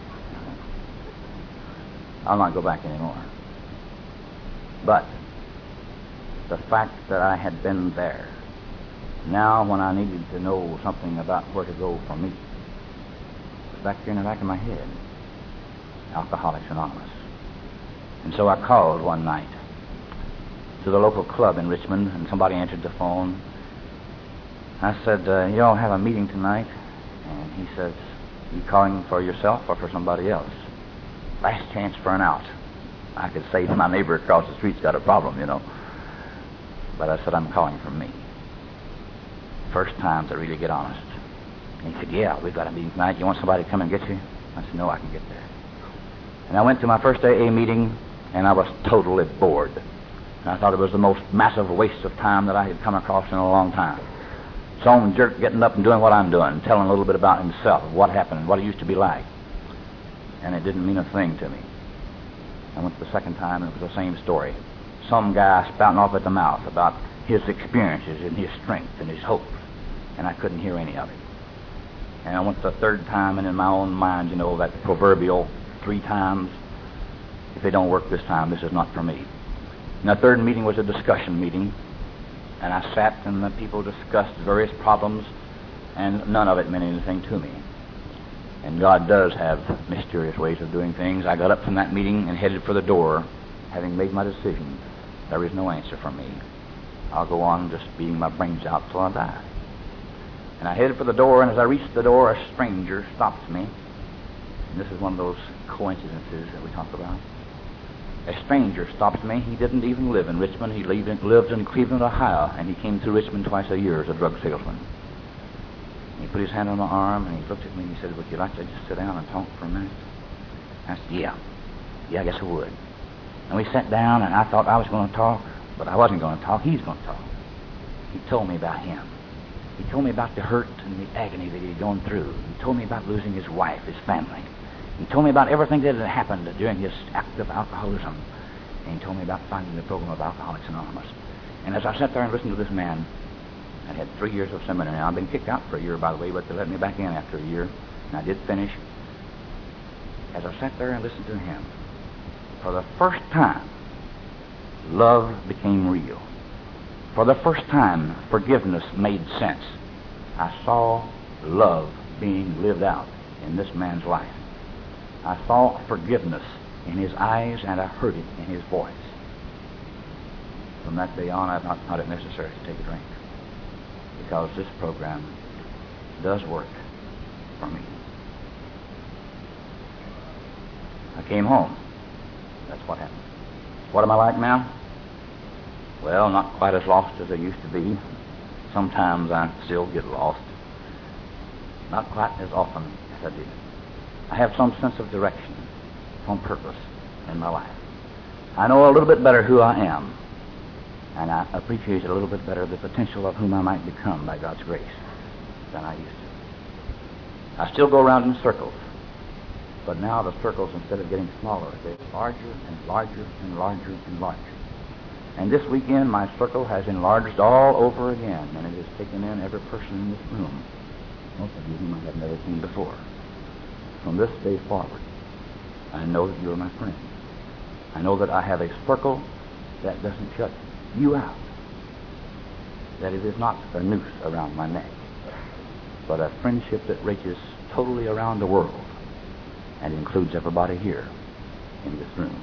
I'll not go back anymore." But the fact that I had been there Now, when I needed to know something about where to go for me, it was back here in the back of my head. Alcoholics Anonymous. And so I called one night to the local club in Richmond, and somebody answered the phone. I said, uh, you all have a meeting tonight? And he says, you calling for yourself or for somebody else? Last chance for an out. I could say my neighbor across the street's got a problem, you know. But I said, I'm calling for me. First time to really get honest. And he said, yeah, we've got a meeting tonight. You want somebody to come and get you? I said, no, I can get there. And I went to my first A A meeting, and I was totally bored. And I thought it was the most massive waste of time that I had come across in a long time. Some jerk getting up and doing what I'm doing, telling a little bit about himself, what happened, what it used to be like. And it didn't mean a thing to me. I went the second time, and it was the same story. Some guy spouting off at the mouth about his experiences and his strength and his hopes, and I couldn't hear any of it. And I went the third time, and in my own mind, you know, that proverbial three times, if they don't work this time, this is not for me. And the third meeting was a discussion meeting, and I sat and the people discussed various problems, and none of it meant anything to me. And God does have mysterious ways of doing things. I got up from that meeting and headed for the door, having made my decision. There is no answer for me. I'll go on just beating my brains out till I die. And I headed for the door, and as I reached the door, a stranger stopped me. And this is one of those coincidences that we talk about. A stranger stopped me. He didn't even live in Richmond. He lived in, lived in Cleveland, Ohio, and he came through Richmond twice a year as a drug salesman. And he put his hand on my arm, and he looked at me, and he said, would you like to just sit down and talk for a minute? I said, yeah. Yeah, I guess I would. And we sat down, and I thought I was going to talk, but I wasn't going to talk. He's going to talk. He told me about him. He told me about the hurt and the agony that he had gone through. He told me about losing his wife, his family. He told me about everything that had happened during his active alcoholism. And he told me about finding the program of Alcoholics Anonymous. And as I sat there and listened to this man, I had three years of seminary. I've been kicked out for a year, by the way, but they let me back in after a year, and I did finish. As I sat there and listened to him, for the first time, love became real. For the first time, forgiveness made sense. I saw love being lived out in this man's life. I saw forgiveness in his eyes, and I heard it in his voice. From that day on, I've not found it necessary to take a drink, because this program does work for me. I came home. That's what happened. What am I like now? Well, not quite as lost as I used to be. Sometimes I still get lost. Not quite as often as I did. I have some sense of direction, some purpose in my life. I know a little bit better who I am, and I appreciate a little bit better the potential of whom I might become by God's grace than I used to. I still go around in circles, but now the circles, instead of getting smaller, they get larger and larger and larger and larger. And this weekend, my circle has enlarged all over again, and it has taken in every person in this room, most of you whom I have never seen before. From this day forward, I know that you are my friend. I know that I have a circle that doesn't shut you out, that it is not a noose around my neck, but a friendship that reaches totally around the world and includes everybody here in this room.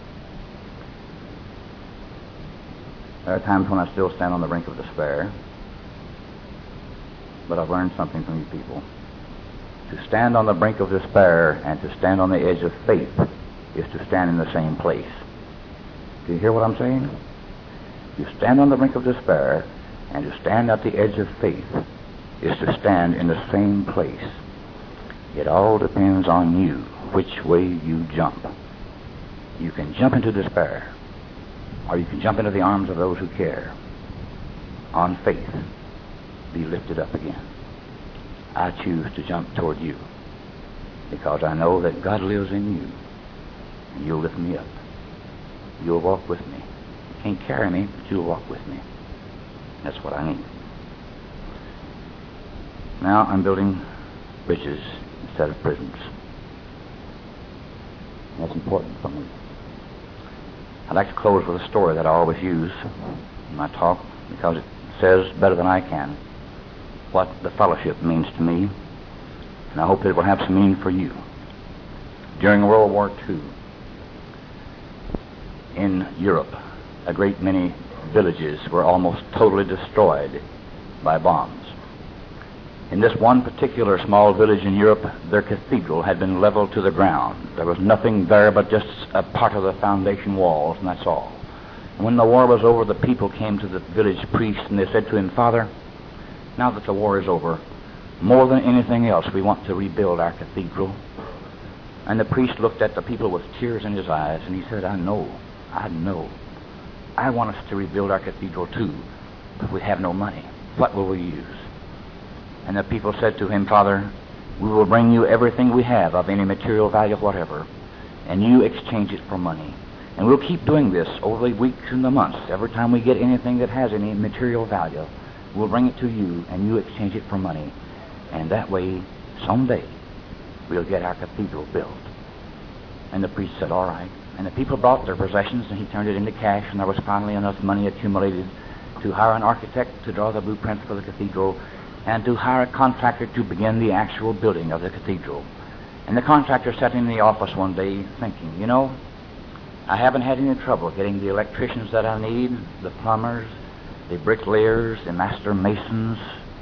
There are times when I still stand on the brink of despair, but I've learned something from you people. To stand on the brink of despair and to stand on the edge of faith is to stand in the same place. Do you hear what I'm saying? You stand on the brink of despair, and to stand at the edge of faith is to stand in the same place. It all depends on you, which way you jump. You can jump into despair, or you can jump into the arms of those who care. On faith, be lifted up again. I choose to jump toward you, because I know that God lives in you, and you'll lift me up. You'll walk with me. You can't carry me, but you'll walk with me. That's what I need. Now I'm building bridges instead of prisons. That's important for me. I'd like to close with a story that I always use in my talk, because it says better than I can what the fellowship means to me, and I hope it will have some meaning for you. During World War Two, in Europe, a great many villages were almost totally destroyed by bombs. In this one particular small village in Europe, their cathedral had been leveled to the ground. There was nothing there but just a part of the foundation walls, and that's all. And when the war was over, the people came to the village priest, and they said to him, "Father, now that the war is over, more than anything else, we want to rebuild our cathedral." And the priest looked at the people with tears in his eyes, and he said, I know, I know. I want us to rebuild our cathedral too, but we have no money. What will we use? And the people said to him, "Father, we will bring you everything we have of any material value whatever, and you exchange it for money. And we'll keep doing this over the weeks and the months. Every time we get anything that has any material value, we'll bring it to you, and you exchange it for money. And that way, someday, we'll get our cathedral built." And the priest said, "All right." And the people brought their possessions, and he turned it into cash, and there was finally enough money accumulated to hire an architect to draw the blueprints for the cathedral, and to hire a contractor to begin the actual building of the cathedral. And the contractor sat in the office one day thinking, you know, I haven't had any trouble getting the electricians that I need, the plumbers, the bricklayers, the master masons,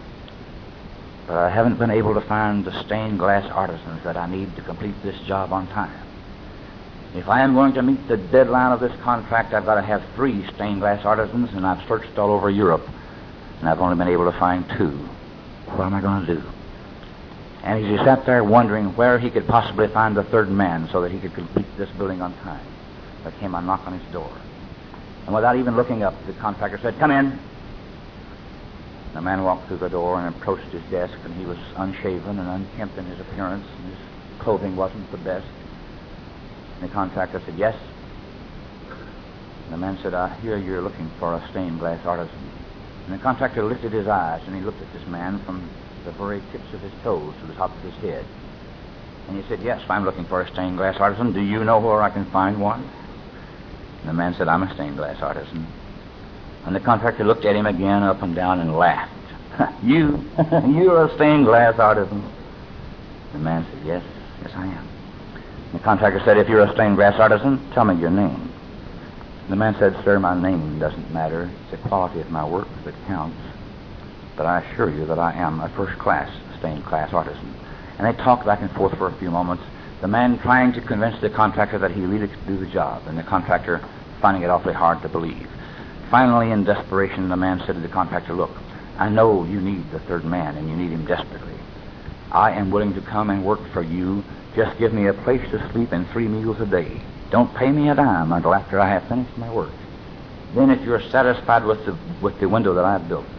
but I haven't been able to find the stained glass artisans that I need to complete this job on time. If I am going to meet the deadline of this contract, I've got to have three stained glass artisans, and I've searched all over Europe, and I've only been able to find two. What am I going to do? And as he sat there wondering where he could possibly find the third man so that he could complete this building on time, there came a knock on his door. And without even looking up, the contractor said, "Come in." The man walked through the door and approached his desk, and he was unshaven and unkempt in his appearance, and his clothing wasn't the best. And the contractor said, "Yes." And the man said, "I hear you're looking for a stained glass artisan." And the contractor lifted his eyes, and he looked at this man from the very tips of his toes to the top of his head. And he said, "Yes, I'm looking for a stained glass artisan. Do you know where I can find one?" And the man said, "I'm a stained glass artisan." And the contractor looked at him again up and down and laughed. you, you're a stained glass artisan. The man said, "Yes, yes I am." And the contractor said, "If you're a stained glass artisan, tell me your name." The man said, "Sir, my name doesn't matter. It's the quality of my work that counts. But I assure you that I am a first-class stained glass artisan." And they talked back and forth for a few moments, the man trying to convince the contractor that he really could do the job, and the contractor finding it awfully hard to believe. Finally, in desperation, the man said to the contractor, "Look, I know you need the third man, and you need him desperately. I am willing to come and work for you. Just give me a place to sleep and three meals a day. Don't pay me a dime until after I have finished my work. Then if you're satisfied with the with the window that I've built,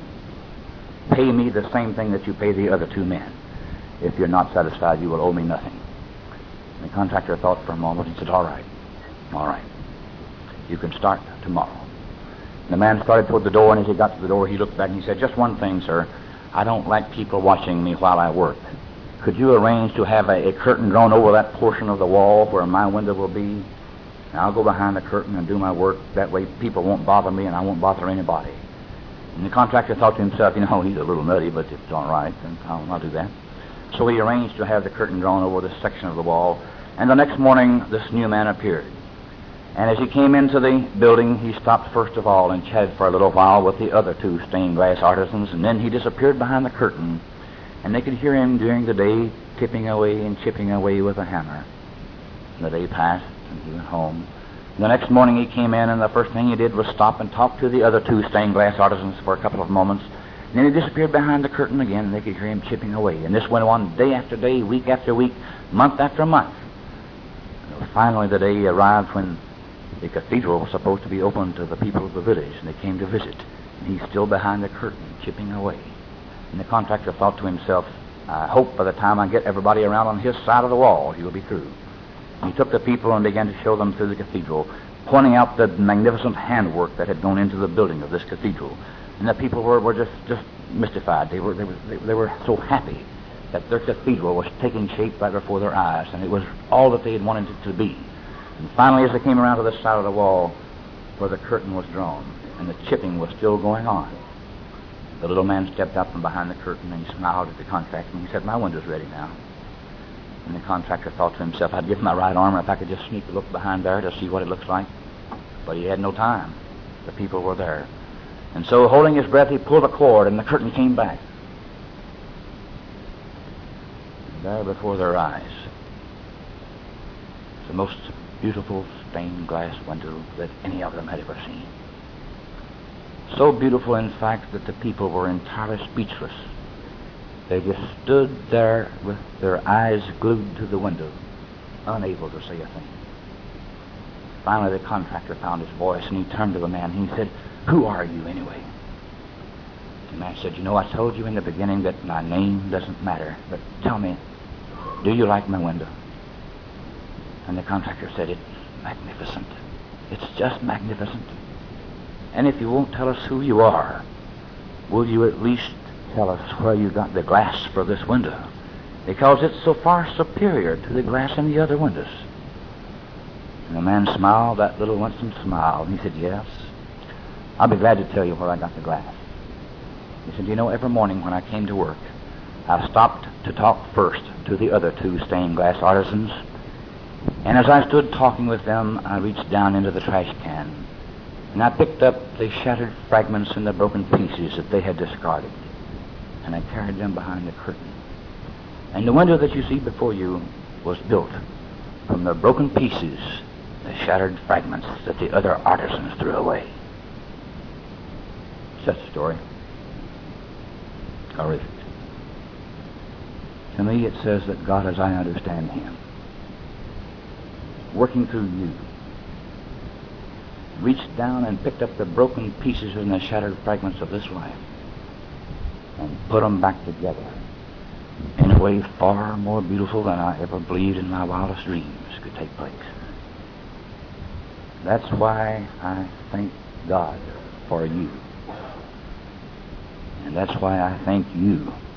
pay me the same thing that you pay the other two men. If you're not satisfied, you will owe me nothing." And the contractor thought for a moment and said, "All right, all right. You can start tomorrow." And the man started toward the door, and as he got to the door, he looked back and he said, "Just one thing, sir. I don't like people watching me while I work. Could you arrange to have a, a curtain drawn over that portion of the wall where my window will be? And I'll go behind the curtain and do my work. That way people won't bother me and I won't bother anybody." And the contractor thought to himself, you know, he's a little nutty, but if it's all right, then I'll, I'll do that. So he arranged to have the curtain drawn over this section of the wall. And the next morning, this new man appeared. And as he came into the building, he stopped first of all and chatted for a little while with the other two stained glass artisans, and then he disappeared behind the curtain. And they could hear him during the day tipping away and chipping away with a hammer. And the day passed, and he went home. And the next morning he came in, and the first thing he did was stop and talk to the other two stained glass artisans for a couple of moments. And then he disappeared behind the curtain again, and they could hear him chipping away. And this went on day after day, week after week, month after month. And finally the day arrived when the cathedral was supposed to be open to the people of the village, and they came to visit. And he's still behind the curtain, chipping away. And the contractor thought to himself, I hope by the time I get everybody around on his side of the wall, he will be through. And he took the people and began to show them through the cathedral, pointing out the magnificent handwork that had gone into the building of this cathedral. And the people were, were just, just mystified. They were, they, were, they, they were so happy that their cathedral was taking shape right before their eyes, and it was all that they had wanted it to be. And finally, as they came around to the side of the wall where the curtain was drawn, and the chipping was still going on, The little man stepped up from behind the curtain and he smiled at the contractor and he said, "My window's ready now." And the contractor thought to himself, "I'd give my right arm if I could just sneak a look behind there to see what it looks like." But he had no time. The people were there. And so, holding his breath, he pulled a cord and the curtain came back. And there before their eyes, the most beautiful stained glass window that any of them had ever seen. So beautiful, in fact, that the people were entirely speechless. They just stood there with their eyes glued to the window, unable to say a thing. Finally, the contractor found his voice, and he turned to the man, and he said, "Who are you, anyway?" The man said, "You know, I told you in the beginning that my name doesn't matter, but tell me, do you like my window?" And the contractor said, "It's magnificent. It's just magnificent. And if you won't tell us who you are, will you at least tell us where you got the glass for this window? Because it's so far superior to the glass in the other windows." And the man smiled, that little Winston smiled, and he said, "Yes, I'll be glad to tell you where I got the glass." He said, "You know, every morning when I came to work, I stopped to talk first to the other two stained glass artisans. And as I stood talking with them, I reached down into the trash can, and I picked up the shattered fragments and the broken pieces that they had discarded, and I carried them behind the curtain. And the window that you see before you was built from the broken pieces, the shattered fragments that the other artisans threw away." Such a story. Horrific. To me, it says that God, as I understand Him, working through you, reached down and picked up the broken pieces and the shattered fragments of this life and put them back together in a way far more beautiful than I ever believed in my wildest dreams could take place. That's why I thank God for you. And that's why I thank you